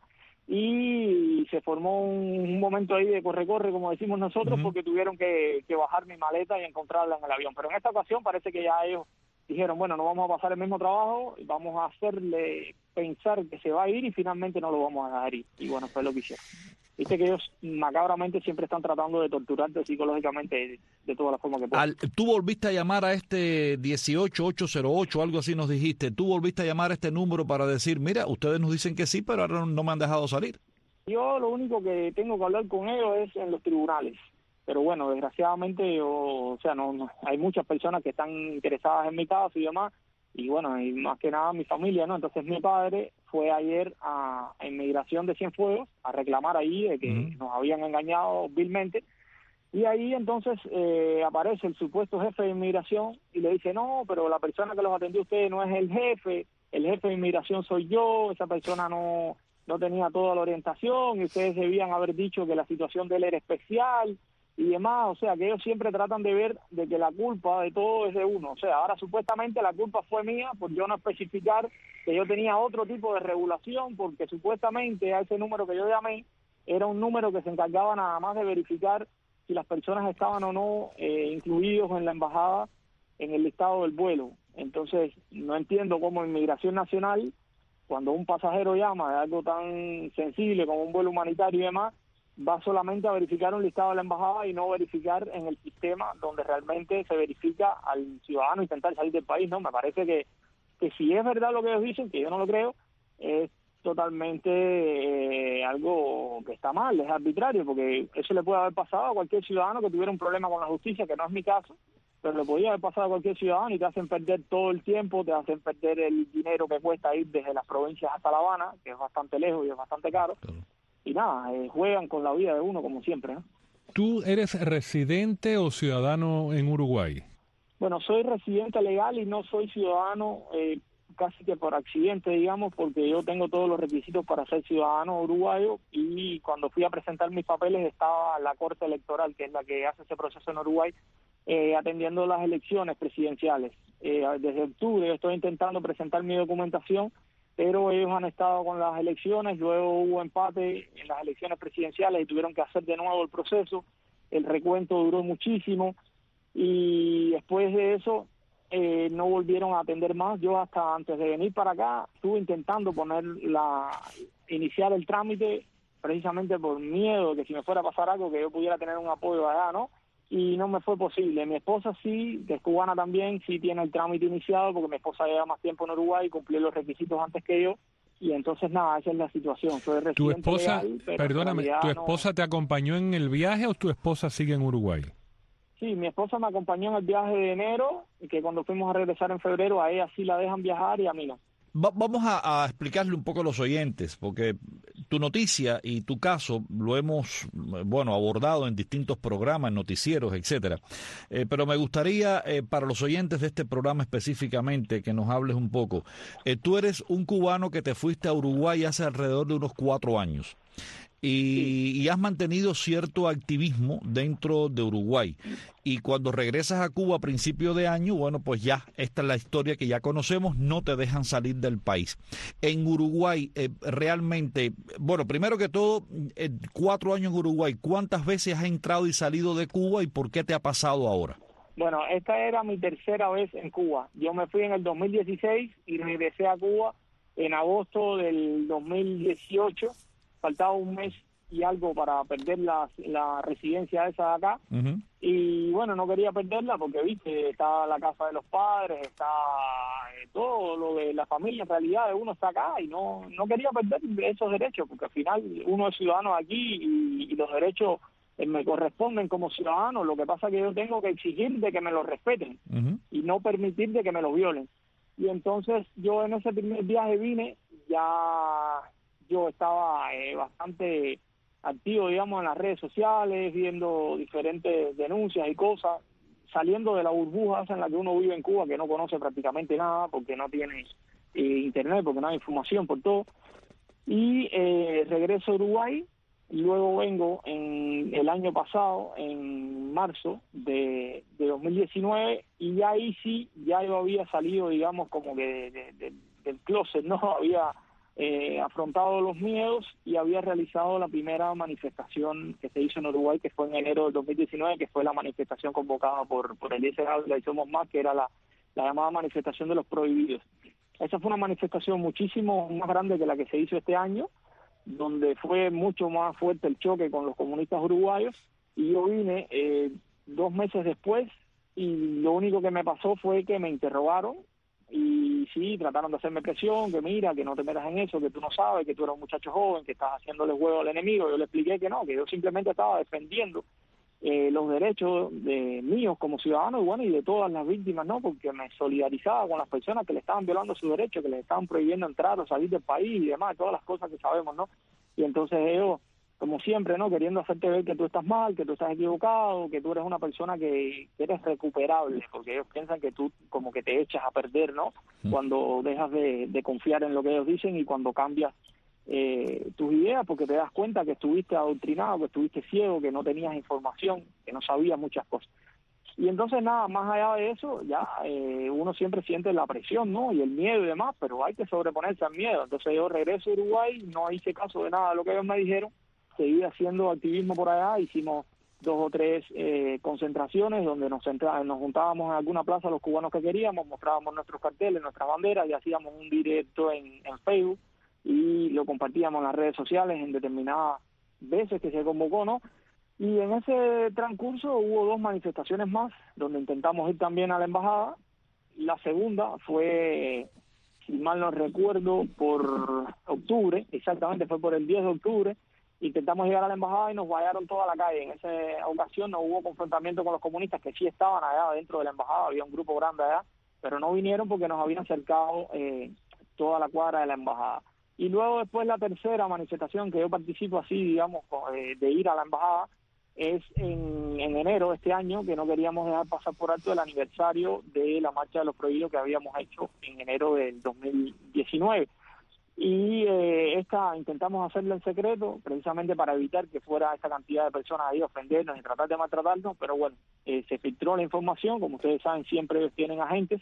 y se formó un, un momento ahí de corre-corre, como decimos nosotros, uh-huh. porque tuvieron que, que bajar mi maleta y encontrarla en el avión. Pero en esta ocasión parece que ya ellos dijeron, bueno, no vamos a pasar el mismo trabajo, vamos a hacerle pensar que se va a ir y finalmente no lo vamos a dejar ir. Y bueno, fue lo que hicieron. Viste que ellos macabramente siempre están tratando de torturarte psicológicamente de, de todas las formas que pueden. Tú volviste a llamar a este dieciocho ocho cero ocho, algo así nos dijiste. Tú volviste a llamar a este número para decir, mira, ustedes nos dicen que sí, pero ahora no me han dejado salir. Yo lo único que tengo que hablar con ellos es en los tribunales. Pero bueno, desgraciadamente, yo, o sea, no, no hay muchas personas que están interesadas en mi caso y demás. Y bueno, y más que nada mi familia, ¿no? Entonces mi padre fue ayer a, a Inmigración de Cienfuegos a reclamar ahí de que uh-huh. nos habían engañado vilmente. Y ahí entonces eh, aparece el supuesto jefe de Inmigración y le dice, no, pero la persona que los atendió a ustedes no es el jefe, el jefe de Inmigración soy yo, esa persona no, no tenía toda la orientación y ustedes debían haber dicho que la situación de él era especial y demás. O sea, que ellos siempre tratan de ver de que la culpa de todo es de uno. O sea, ahora supuestamente la culpa fue mía por yo no especificar que yo tenía otro tipo de regulación, porque supuestamente a ese número que yo llamé era un número que se encargaba nada más de verificar si las personas estaban o no eh, incluidos en la embajada en el listado del vuelo. Entonces, no entiendo cómo Inmigración Nacional, cuando un pasajero llama de algo tan sensible como un vuelo humanitario y demás, va solamente a verificar un listado de la embajada y no verificar en el sistema donde realmente se verifica al ciudadano intentar salir del país, ¿no? Me parece que, que si es verdad lo que ellos dicen, que yo no lo creo, es totalmente eh, algo que está mal, es arbitrario, porque eso le puede haber pasado a cualquier ciudadano que tuviera un problema con la justicia, que no es mi caso, pero le podía haber pasado a cualquier ciudadano y te hacen perder todo el tiempo, te hacen perder el dinero que cuesta ir desde las provincias hasta La Habana, que es bastante lejos y es bastante caro. Y nada, eh, juegan con la vida de uno como siempre, ¿no? ¿Tú eres residente o ciudadano en Uruguay? Bueno, soy residente legal y no soy ciudadano eh, casi que por accidente, digamos, porque yo tengo todos los requisitos para ser ciudadano uruguayo, y cuando fui a presentar mis papeles estaba la Corte Electoral, que es la que hace ese proceso en Uruguay, eh, atendiendo las elecciones presidenciales. Eh, desde octubre yo estoy intentando presentar mi documentación, pero ellos han estado con las elecciones, luego hubo empate en las elecciones presidenciales y tuvieron que hacer de nuevo el proceso, el recuento duró muchísimo y después de eso eh, no volvieron a atender más. Yo hasta antes de venir para acá estuve intentando poner la iniciar el trámite precisamente por miedo de que si me fuera a pasar algo que yo pudiera tener un apoyo allá, ¿no? Y no me fue posible. Mi esposa sí, que es cubana también, sí tiene el trámite iniciado porque mi esposa lleva más tiempo en Uruguay y cumplió los requisitos antes que yo. Y entonces, nada, esa es la situación. Soy residente ¿Tu esposa, legal, pero perdóname, tu esposa no... te acompañó en el viaje o tu esposa sigue en Uruguay? Sí, mi esposa me acompañó en el viaje de enero, y que cuando fuimos a regresar en febrero, a ella sí la dejan viajar y a mí no. Va, vamos a, a explicarle un poco a los oyentes, porque tu noticia y tu caso lo hemos, bueno, abordado en distintos programas, noticieros, etcétera. Eh, pero me gustaría, eh, para los oyentes de este programa específicamente, que nos hables un poco. Eh, tú eres un cubano que te fuiste a Uruguay hace alrededor de unos cuatro años. Y, y has mantenido cierto activismo dentro de Uruguay. Y cuando regresas a Cuba a principio de año, bueno, pues ya, esta es la historia que ya conocemos, no te dejan salir del país. En Uruguay, eh, realmente, bueno, primero que todo, eh, cuatro años en Uruguay, ¿cuántas veces has entrado y salido de Cuba y por qué te ha pasado ahora? Bueno, esta era mi tercera vez en Cuba. Yo me fui en el dos mil dieciséis y regresé a Cuba en agosto del dos mil dieciocho. Faltaba un mes y algo para perder la, la residencia esa de acá. Uh-huh. Y bueno, no quería perderla porque, viste, está la casa de los padres, está eh, todo lo de la familia, en realidad de uno está acá y no no quería perder esos derechos porque al final uno es ciudadano aquí y, y los derechos eh, me corresponden como ciudadano. Lo que pasa es que yo tengo que exigir de que me los respeten uh-huh. y no permitir de que me los violen. Y entonces yo en ese primer viaje vine, ya yo estaba eh, bastante activo, digamos, en las redes sociales, viendo diferentes denuncias y cosas, saliendo de la burbuja en la que uno vive en Cuba, que no conoce prácticamente nada, porque no tiene eh, internet, porque no hay información por todo. Y eh, regreso a Uruguay, y luego vengo en el año pasado, en marzo de, de dos mil diecinueve, y ya ahí sí, ya yo había salido, digamos, como que de, de, de, del closet, ¿no? Había Eh, afrontado los miedos y había realizado la primera manifestación que se hizo en Uruguay, que fue en enero del dos mil diecinueve, que fue la manifestación convocada por por el I S E y Somos Más, que era la, la llamada manifestación de los prohibidos. Esa fue una manifestación muchísimo más grande que la que se hizo este año, donde fue mucho más fuerte el choque con los comunistas uruguayos, y yo vine eh, dos meses después y lo único que me pasó fue que me interrogaron. Y sí, trataron de hacerme presión, que mira, que no te metas en eso, que tú no sabes, que tú eres un muchacho joven, que estás haciéndole juego al enemigo. Yo le expliqué que no, que yo simplemente estaba defendiendo eh, los derechos de míos como ciudadano y bueno, y de todas las víctimas, ¿no? Porque me solidarizaba con las personas que le estaban violando sus derechos, que les estaban prohibiendo entrar o salir del país y demás, todas las cosas que sabemos, ¿no? Y entonces ellos, como siempre, ¿no? Queriendo hacerte ver que tú estás mal, que tú estás equivocado, que tú eres una persona que, que eres recuperable, porque ellos piensan que tú como que te echas a perder, ¿no? Mm. Cuando dejas de, de confiar en lo que ellos dicen y cuando cambias eh, tus ideas, porque te das cuenta que estuviste adoctrinado, que estuviste ciego, que no tenías información, que no sabías muchas cosas. Y entonces nada, más allá de eso, ya eh, uno siempre siente la presión, ¿no? Y el miedo y demás, pero hay que sobreponerse al miedo. Entonces yo regreso a Uruguay, no hice caso de nada de lo que ellos me dijeron, seguí haciendo activismo por allá, hicimos dos o tres eh, concentraciones donde nos, nos juntábamos en alguna plaza los cubanos que queríamos, mostrábamos nuestros carteles, nuestras banderas y hacíamos un directo en, en Facebook y lo compartíamos en las redes sociales en determinadas veces que se convocó, ¿no? Y en ese transcurso hubo dos manifestaciones más donde intentamos ir también a la embajada. La segunda fue, si mal no recuerdo, por octubre, exactamente fue por el diez de octubre. Intentamos llegar a la embajada y nos vallaron toda la calle. En esa ocasión no hubo confrontamiento con los comunistas, que sí estaban allá dentro de la embajada, había un grupo grande allá, pero no vinieron porque nos habían cercado eh, toda la cuadra de la embajada. Y luego después la tercera manifestación que yo participo así, digamos, eh, de ir a la embajada, es en, en enero de este año, que no queríamos dejar pasar por alto el aniversario de la Marcha de los Prohibidos que habíamos hecho en enero del dos mil diecinueve. Y eh, esta intentamos hacerla en secreto, precisamente para evitar que fuera esta cantidad de personas ahí a ofendernos y tratar de maltratarnos, pero bueno, eh, se filtró la información, como ustedes saben, siempre ellos tienen agentes,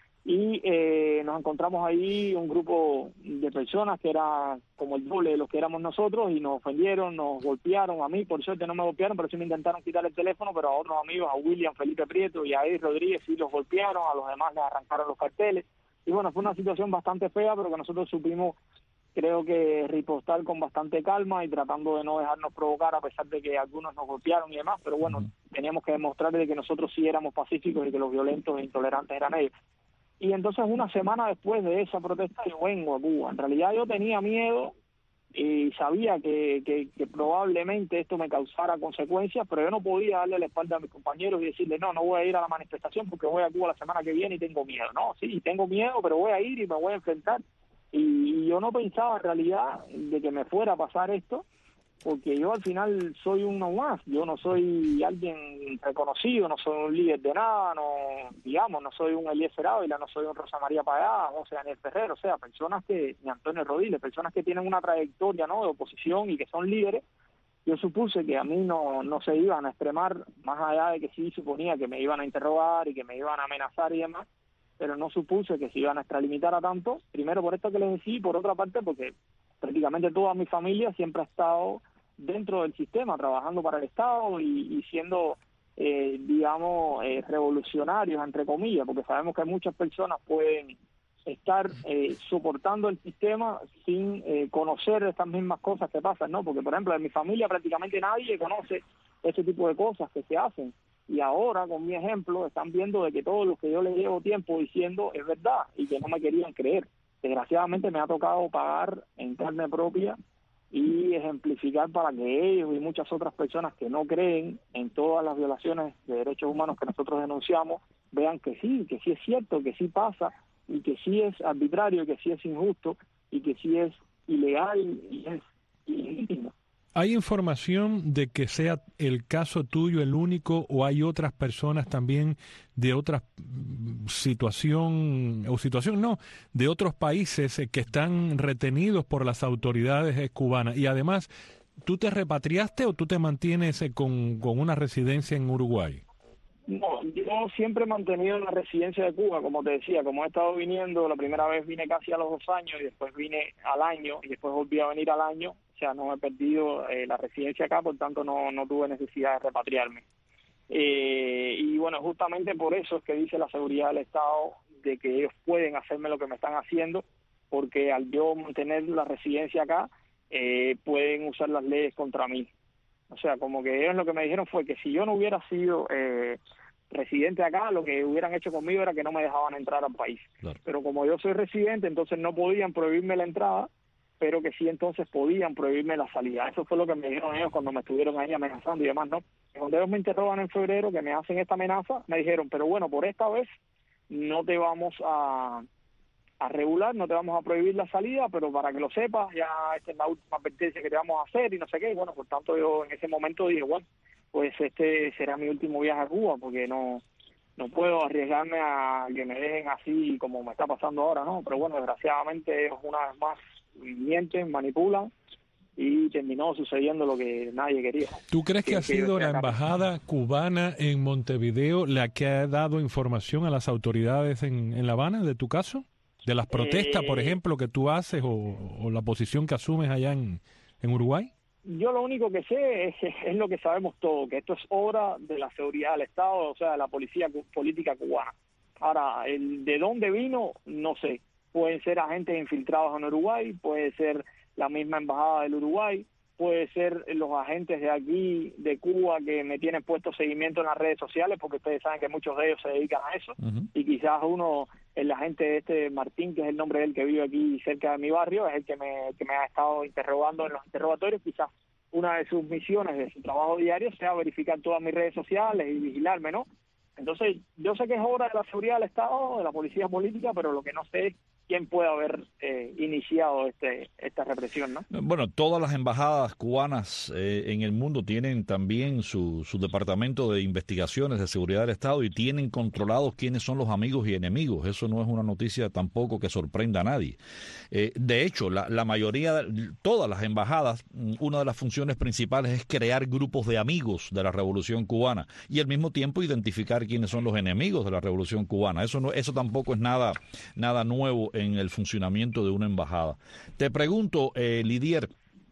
y eh, nos encontramos ahí un grupo de personas que era como el doble de los que éramos nosotros, y nos ofendieron, nos golpearon. A mí, por suerte, no me golpearon, pero sí me intentaron quitar el teléfono, pero a otros amigos, a William Felipe Prieto y a Eddie Rodríguez, sí los golpearon, a los demás les arrancaron los carteles. Y bueno, fue una situación bastante fea, pero que nosotros supimos, creo que, ripostar con bastante calma y tratando de no dejarnos provocar, a pesar de que algunos nos golpearon y demás, pero bueno, teníamos que demostrar de que nosotros sí éramos pacíficos y que los violentos e intolerantes eran ellos. Y entonces una semana después de esa protesta yo vengo a Cuba. En realidad yo tenía miedo y sabía que, que, que probablemente esto me causara consecuencias, pero yo no podía darle la espalda a mis compañeros y decirle, no, no voy a ir a la manifestación porque voy a Cuba la semana que viene y tengo miedo. No, sí, tengo miedo, pero voy a ir y me voy a enfrentar Y, y yo no pensaba en realidad de que me fuera a pasar esto, porque yo al final soy uno más, yo no soy alguien reconocido, no soy un líder de nada, no, digamos, no soy un Eliezer Ávila, no soy un Rosa María Pagá, o sea, Daniel Ferrer, o sea, personas que, ni Antonio Rodiles, personas que tienen una trayectoria, ¿no?, de oposición y que son líderes. Yo supuse que a mí no, no se iban a extremar, más allá de que sí suponía que me iban a interrogar y que me iban a amenazar y demás, pero no supuse que se iban a extralimitar a tanto, primero por esto que les decía, y por otra parte porque prácticamente toda mi familia siempre ha estado dentro del sistema, trabajando para el Estado y, y siendo, eh, digamos, eh, revolucionarios, entre comillas, porque sabemos que muchas personas pueden estar eh, soportando el sistema sin eh, conocer estas mismas cosas que pasan, ¿no? Porque, por ejemplo, en mi familia prácticamente nadie conoce ese tipo de cosas que se hacen. Y ahora, con mi ejemplo, están viendo de que todo lo que yo les llevo tiempo diciendo es verdad y que no me querían creer. Desgraciadamente me ha tocado pagar en carne propia y ejemplificar para que ellos y muchas otras personas que no creen en todas las violaciones de derechos humanos que nosotros denunciamos, vean que sí, que sí es cierto, que sí pasa y que sí es arbitrario, que sí es injusto y que sí es ilegal y es ilegítimo. ¿Hay información de que sea el caso tuyo el único o hay otras personas también de otra situación, o situación no, de otros países que están retenidos por las autoridades cubanas? Y además, ¿tú te repatriaste o tú te mantienes con, con una residencia en Uruguay? No, yo siempre he mantenido la residencia de Cuba, como te decía, como he estado viniendo, la primera vez vine casi a los dos años y después vine al año y después volví a venir al año. O sea, no he perdido eh, la residencia acá, por tanto no, no tuve necesidad de repatriarme. Eh, y bueno, justamente por eso es que dice la seguridad del Estado de que ellos pueden hacerme lo que me están haciendo, porque al yo mantener la residencia acá, eh, pueden usar las leyes contra mí. O sea, como que ellos lo que me dijeron fue que si yo no hubiera sido eh, residente acá, lo que hubieran hecho conmigo era que no me dejaban entrar al país. Claro. Pero como yo soy residente, entonces no podían prohibirme la entrada, pero que sí entonces podían prohibirme la salida. Eso fue lo que me dijeron ellos cuando me estuvieron ahí amenazando y demás, ¿no? Cuando ellos me interrogan en febrero, que me hacen esta amenaza, me dijeron, pero bueno, por esta vez no te vamos a, a regular, no te vamos a prohibir la salida, pero para que lo sepas, ya esta es la última advertencia que te vamos a hacer y no sé qué. Y bueno, por tanto yo en ese momento dije, bueno, pues este será mi último viaje a Cuba, porque no no puedo arriesgarme a que me dejen así como me está pasando ahora, ¿no? Pero bueno, desgraciadamente ellos una vez más mienten, manipulan y terminó sucediendo lo que nadie quería. ¿Tú crees que, que ha sido la embajada cubana en Montevideo la que ha dado información a las autoridades en, en La Habana de tu caso? ¿De las protestas, eh, por ejemplo, que tú haces o, o la posición que asumes allá en, en Uruguay? Yo lo único que sé es, es lo que sabemos todos, que esto es obra de la seguridad del Estado, o sea, de la policía política cubana. Ahora, el de dónde vino, no sé. Pueden ser agentes infiltrados en Uruguay, puede ser la misma embajada del Uruguay, puede ser los agentes de aquí, de Cuba, que me tienen puesto seguimiento en las redes sociales, porque ustedes saben que muchos de ellos se dedican a eso. Uh-huh. Y quizás uno, el agente de este Martín, que es el nombre del que vive aquí cerca de mi barrio, es el que me, que me ha estado interrogando en los interrogatorios. Quizás una de sus misiones, de su trabajo diario, sea verificar todas mis redes sociales y vigilarme, ¿no? Entonces, yo sé que es obra de la seguridad del Estado, de la policía política, pero lo que no sé es quién puede haber eh, iniciado este esta represión, ¿no? Bueno, todas las embajadas cubanas eh, en el mundo tienen también su, su departamento de investigaciones de seguridad del Estado y tienen controlados quiénes son los amigos y enemigos. Eso no es una noticia tampoco que sorprenda a nadie. Eh, de hecho, la, la mayoría, de, todas las embajadas, una de las funciones principales es crear grupos de amigos de la Revolución Cubana y al mismo tiempo identificar quiénes son los enemigos de la Revolución Cubana. Eso no, eso tampoco es nada, nada nuevo en el funcionamiento de una embajada. Te pregunto, eh, Lidier,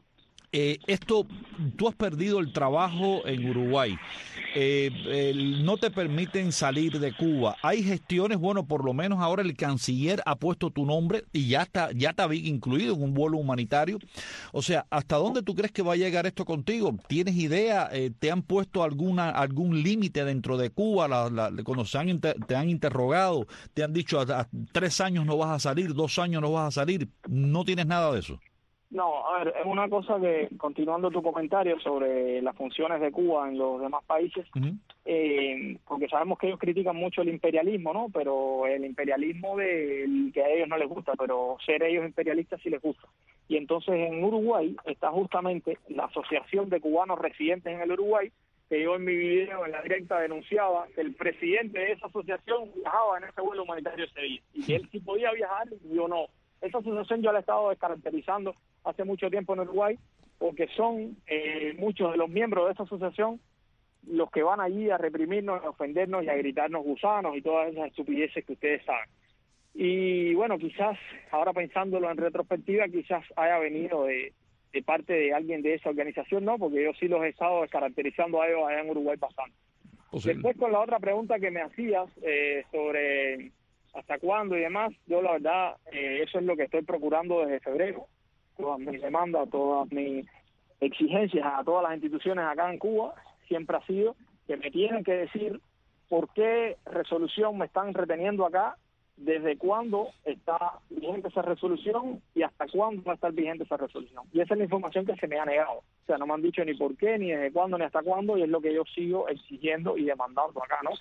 eh, esto, tú has perdido el trabajo en Uruguay, eh, eh, no te permiten salir de Cuba. Hay gestiones, bueno, por lo menos ahora el canciller ha puesto tu nombre y ya está, ya te había incluido en un vuelo humanitario. O sea, ¿hasta dónde tú crees que va a llegar esto contigo? ¿Tienes idea? Eh, ¿Te han puesto alguna algún límite dentro de Cuba? La, la, cuando se han inter, te han interrogado, te han dicho a, a tres años no vas a salir, dos años no vas a salir. ¿No tienes nada de eso? No, a ver, es una cosa que, continuando tu comentario sobre las funciones de Cuba en los demás países, uh-huh. eh, porque sabemos que ellos critican mucho el imperialismo, ¿no? Pero el imperialismo de, que a ellos no les gusta, pero ser ellos imperialistas sí les gusta. Y entonces en Uruguay está justamente la Asociación de Cubanos Residentes en el Uruguay, que yo en mi video en la directa denunciaba que el presidente de esa asociación viajaba en ese vuelo humanitario de Sevilla, y que él sí podía viajar y yo no. Esa asociación yo la he estado descaracterizando hace mucho tiempo en Uruguay, porque son eh, muchos de los miembros de esa asociación los que van allí a reprimirnos, a ofendernos y a gritarnos gusanos y todas esas estupideces que ustedes saben. Y bueno, quizás, ahora pensándolo en retrospectiva, quizás haya venido de, de parte de alguien de esa organización, no, porque yo sí los he estado descaracterizando a ellos allá en Uruguay bastante. Pues después, con la otra pregunta que me hacías eh, sobre hasta cuándo y demás, yo la verdad, eh, eso es lo que estoy procurando desde febrero. Todas mis demandas, todas mis exigencias a todas las instituciones acá en Cuba, siempre ha sido que me tienen que decir por qué resolución me están reteniendo acá, desde cuándo está vigente esa resolución y hasta cuándo va a estar vigente esa resolución. Y esa es la información que se me ha negado. O sea, no me han dicho ni por qué, ni desde cuándo, ni hasta cuándo, y es lo que yo sigo exigiendo y demandando acá, ¿no?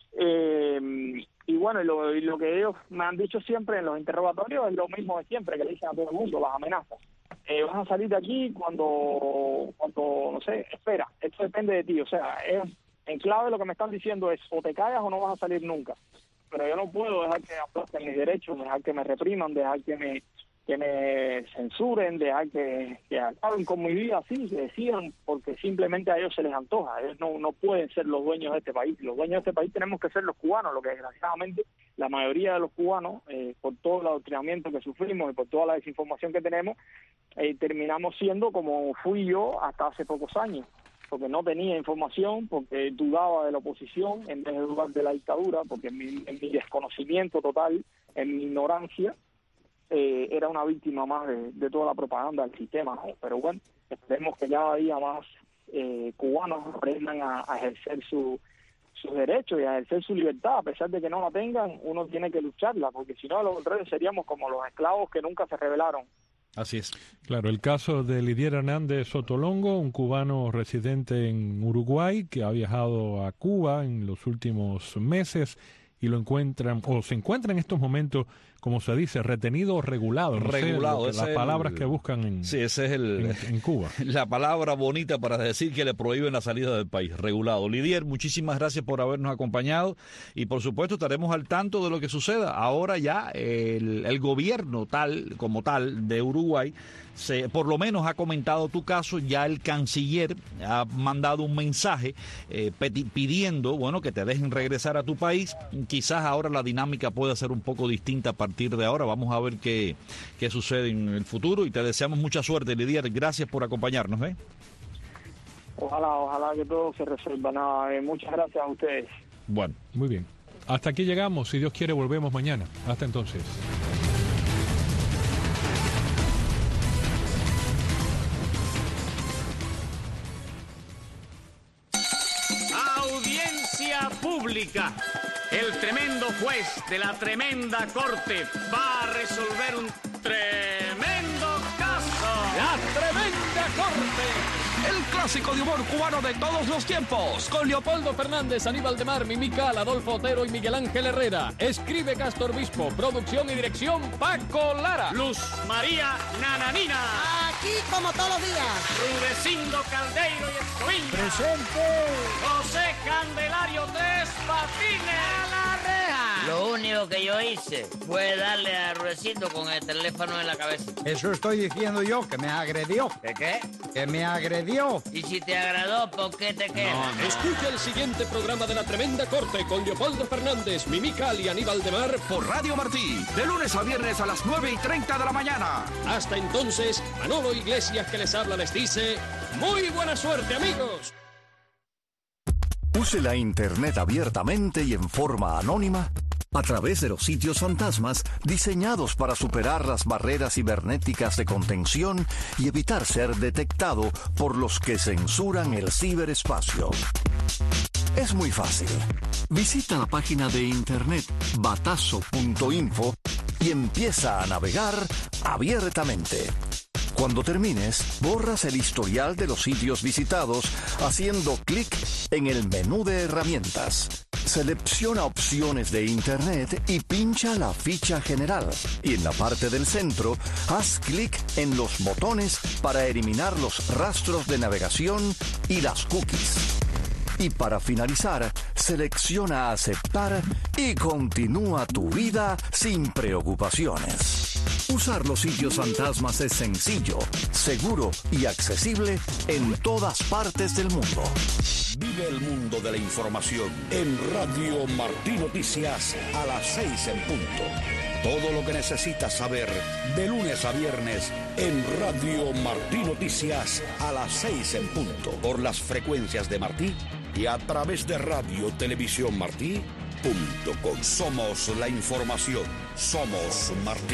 Eh, y bueno, y lo, y lo que ellos me han dicho siempre en los interrogatorios es lo mismo de siempre, que le dicen a todo el mundo, las amenazas. Eh, vas a salir de aquí cuando, cuando, no sé, espera, esto depende de ti. O sea, es, en clave lo que me están diciendo es o te callas o no vas a salir nunca. Pero yo no puedo dejar que aplasten mis derechos, dejar que me repriman, dejar que me que me censuren, dejar que, que acaben con mi vida así, que decidan, porque simplemente a ellos se les antoja. Ellos no, no pueden ser los dueños de este país. Los dueños de este país tenemos que ser los cubanos, lo que desgraciadamente la mayoría de los cubanos, eh, por todo el adoctrinamiento que sufrimos y por toda la desinformación que tenemos, eh, terminamos siendo como fui yo hasta hace pocos años, porque no tenía información, porque dudaba de la oposición en vez de dudar de la dictadura, porque en mi, en mi desconocimiento total, en mi ignorancia, eh, era una víctima más de, de toda la propaganda del sistema, ¿no? Pero bueno, esperemos que cada día más eh, cubanos aprendan a, a ejercer su, sus derechos y a ejercer su libertad. A pesar de que no la tengan, uno tiene que lucharla, porque si no, a lo contrario seríamos como los esclavos que nunca se rebelaron. Así es. Claro, el caso de Lidier Hernández Sotolongo, un cubano residente en Uruguay que ha viajado a Cuba en los últimos meses y lo encuentran, o se encuentra en estos momentos, como se dice, retenido o regulado. No regulado. Sé, lo que, las palabras el, que buscan en, sí, ese es el, en, en Cuba. La palabra bonita para decir que le prohíben la salida del país, regulado. Lidier, muchísimas gracias por habernos acompañado y por supuesto estaremos al tanto de lo que suceda. Ahora ya el, el gobierno tal como tal de Uruguay se, por lo menos ha comentado tu caso, ya el canciller ha mandado un mensaje eh, pidiendo, bueno, que te dejen regresar a tu país. Quizás ahora la dinámica pueda ser un poco distinta a partir de ahora. Vamos a ver qué, qué sucede en el futuro y te deseamos mucha suerte, Lidier. Gracias por acompañarnos. ¿eh? Ojalá, ojalá que todo se resuelva. Nada, eh, muchas gracias a ustedes. Bueno, muy bien. Hasta aquí llegamos. Si Dios quiere, volvemos mañana. Hasta entonces. Audiencia pública. El tremendo juez de la tremenda corte va a resolver un tremendo caso. La tremenda corte. El clásico de humor cubano de todos los tiempos. Con Leopoldo Fernández, Aníbal de Mar, Mimical, Adolfo Otero y Miguel Ángel Herrera. Escribe Castor Bispo. Producción y dirección Paco Lara. Luz María Nananina. Aquí como todos los días. Rudecindo Caldeiro y Escoviña. Presente. José Candelario Tres Patines. A la reja. Lo único que yo hice fue darle a Rudecindo con el teléfono en la cabeza. Eso estoy diciendo yo, que me agredió. ¿Qué qué? Que me agredió. Y si te agradó, ¿por qué te quedas? No, no. Escucha el siguiente programa de La Tremenda Corte con Leopoldo Fernández, Mimical y Aníbal de Mar por Radio Martí, de lunes a viernes a las nueve y treinta de la mañana. Hasta entonces, Manolo Iglesias que les habla les dice, muy buena suerte, amigos. Use la Internet abiertamente y en forma anónima a través de los sitios fantasmas diseñados para superar las barreras cibernéticas de contención y evitar ser detectado por los que censuran el ciberespacio. Es muy fácil. Visita la página de internet batazo punto info y empieza a navegar abiertamente. Cuando termines, borras el historial de los sitios visitados haciendo clic en el menú de herramientas. Selecciona opciones de Internet y pincha la ficha general. Y en la parte del centro, haz clic en los botones para eliminar los rastros de navegación y las cookies. Y para finalizar, selecciona aceptar y continúa tu vida sin preocupaciones. Usar los sitios fantasmas es sencillo, seguro y accesible en todas partes del mundo. Vive el mundo de la información en Radio Martí Noticias a las seis en punto. Todo lo que necesitas saber de lunes a viernes en Radio Martí Noticias a las seis en punto. Por las frecuencias de Martí y a través de Radio Televisión Martí punto com. Somos la información. Somos Martí.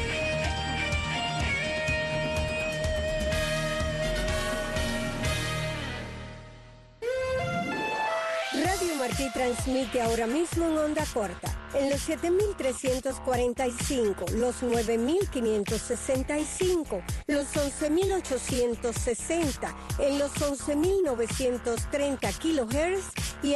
Radio Martí transmite ahora mismo en onda corta, en los siete mil trescientos cuarenta y cinco, los nueve mil quinientos sesenta y cinco, los once mil ochocientos sesenta, en los once mil novecientos treinta kilohertz y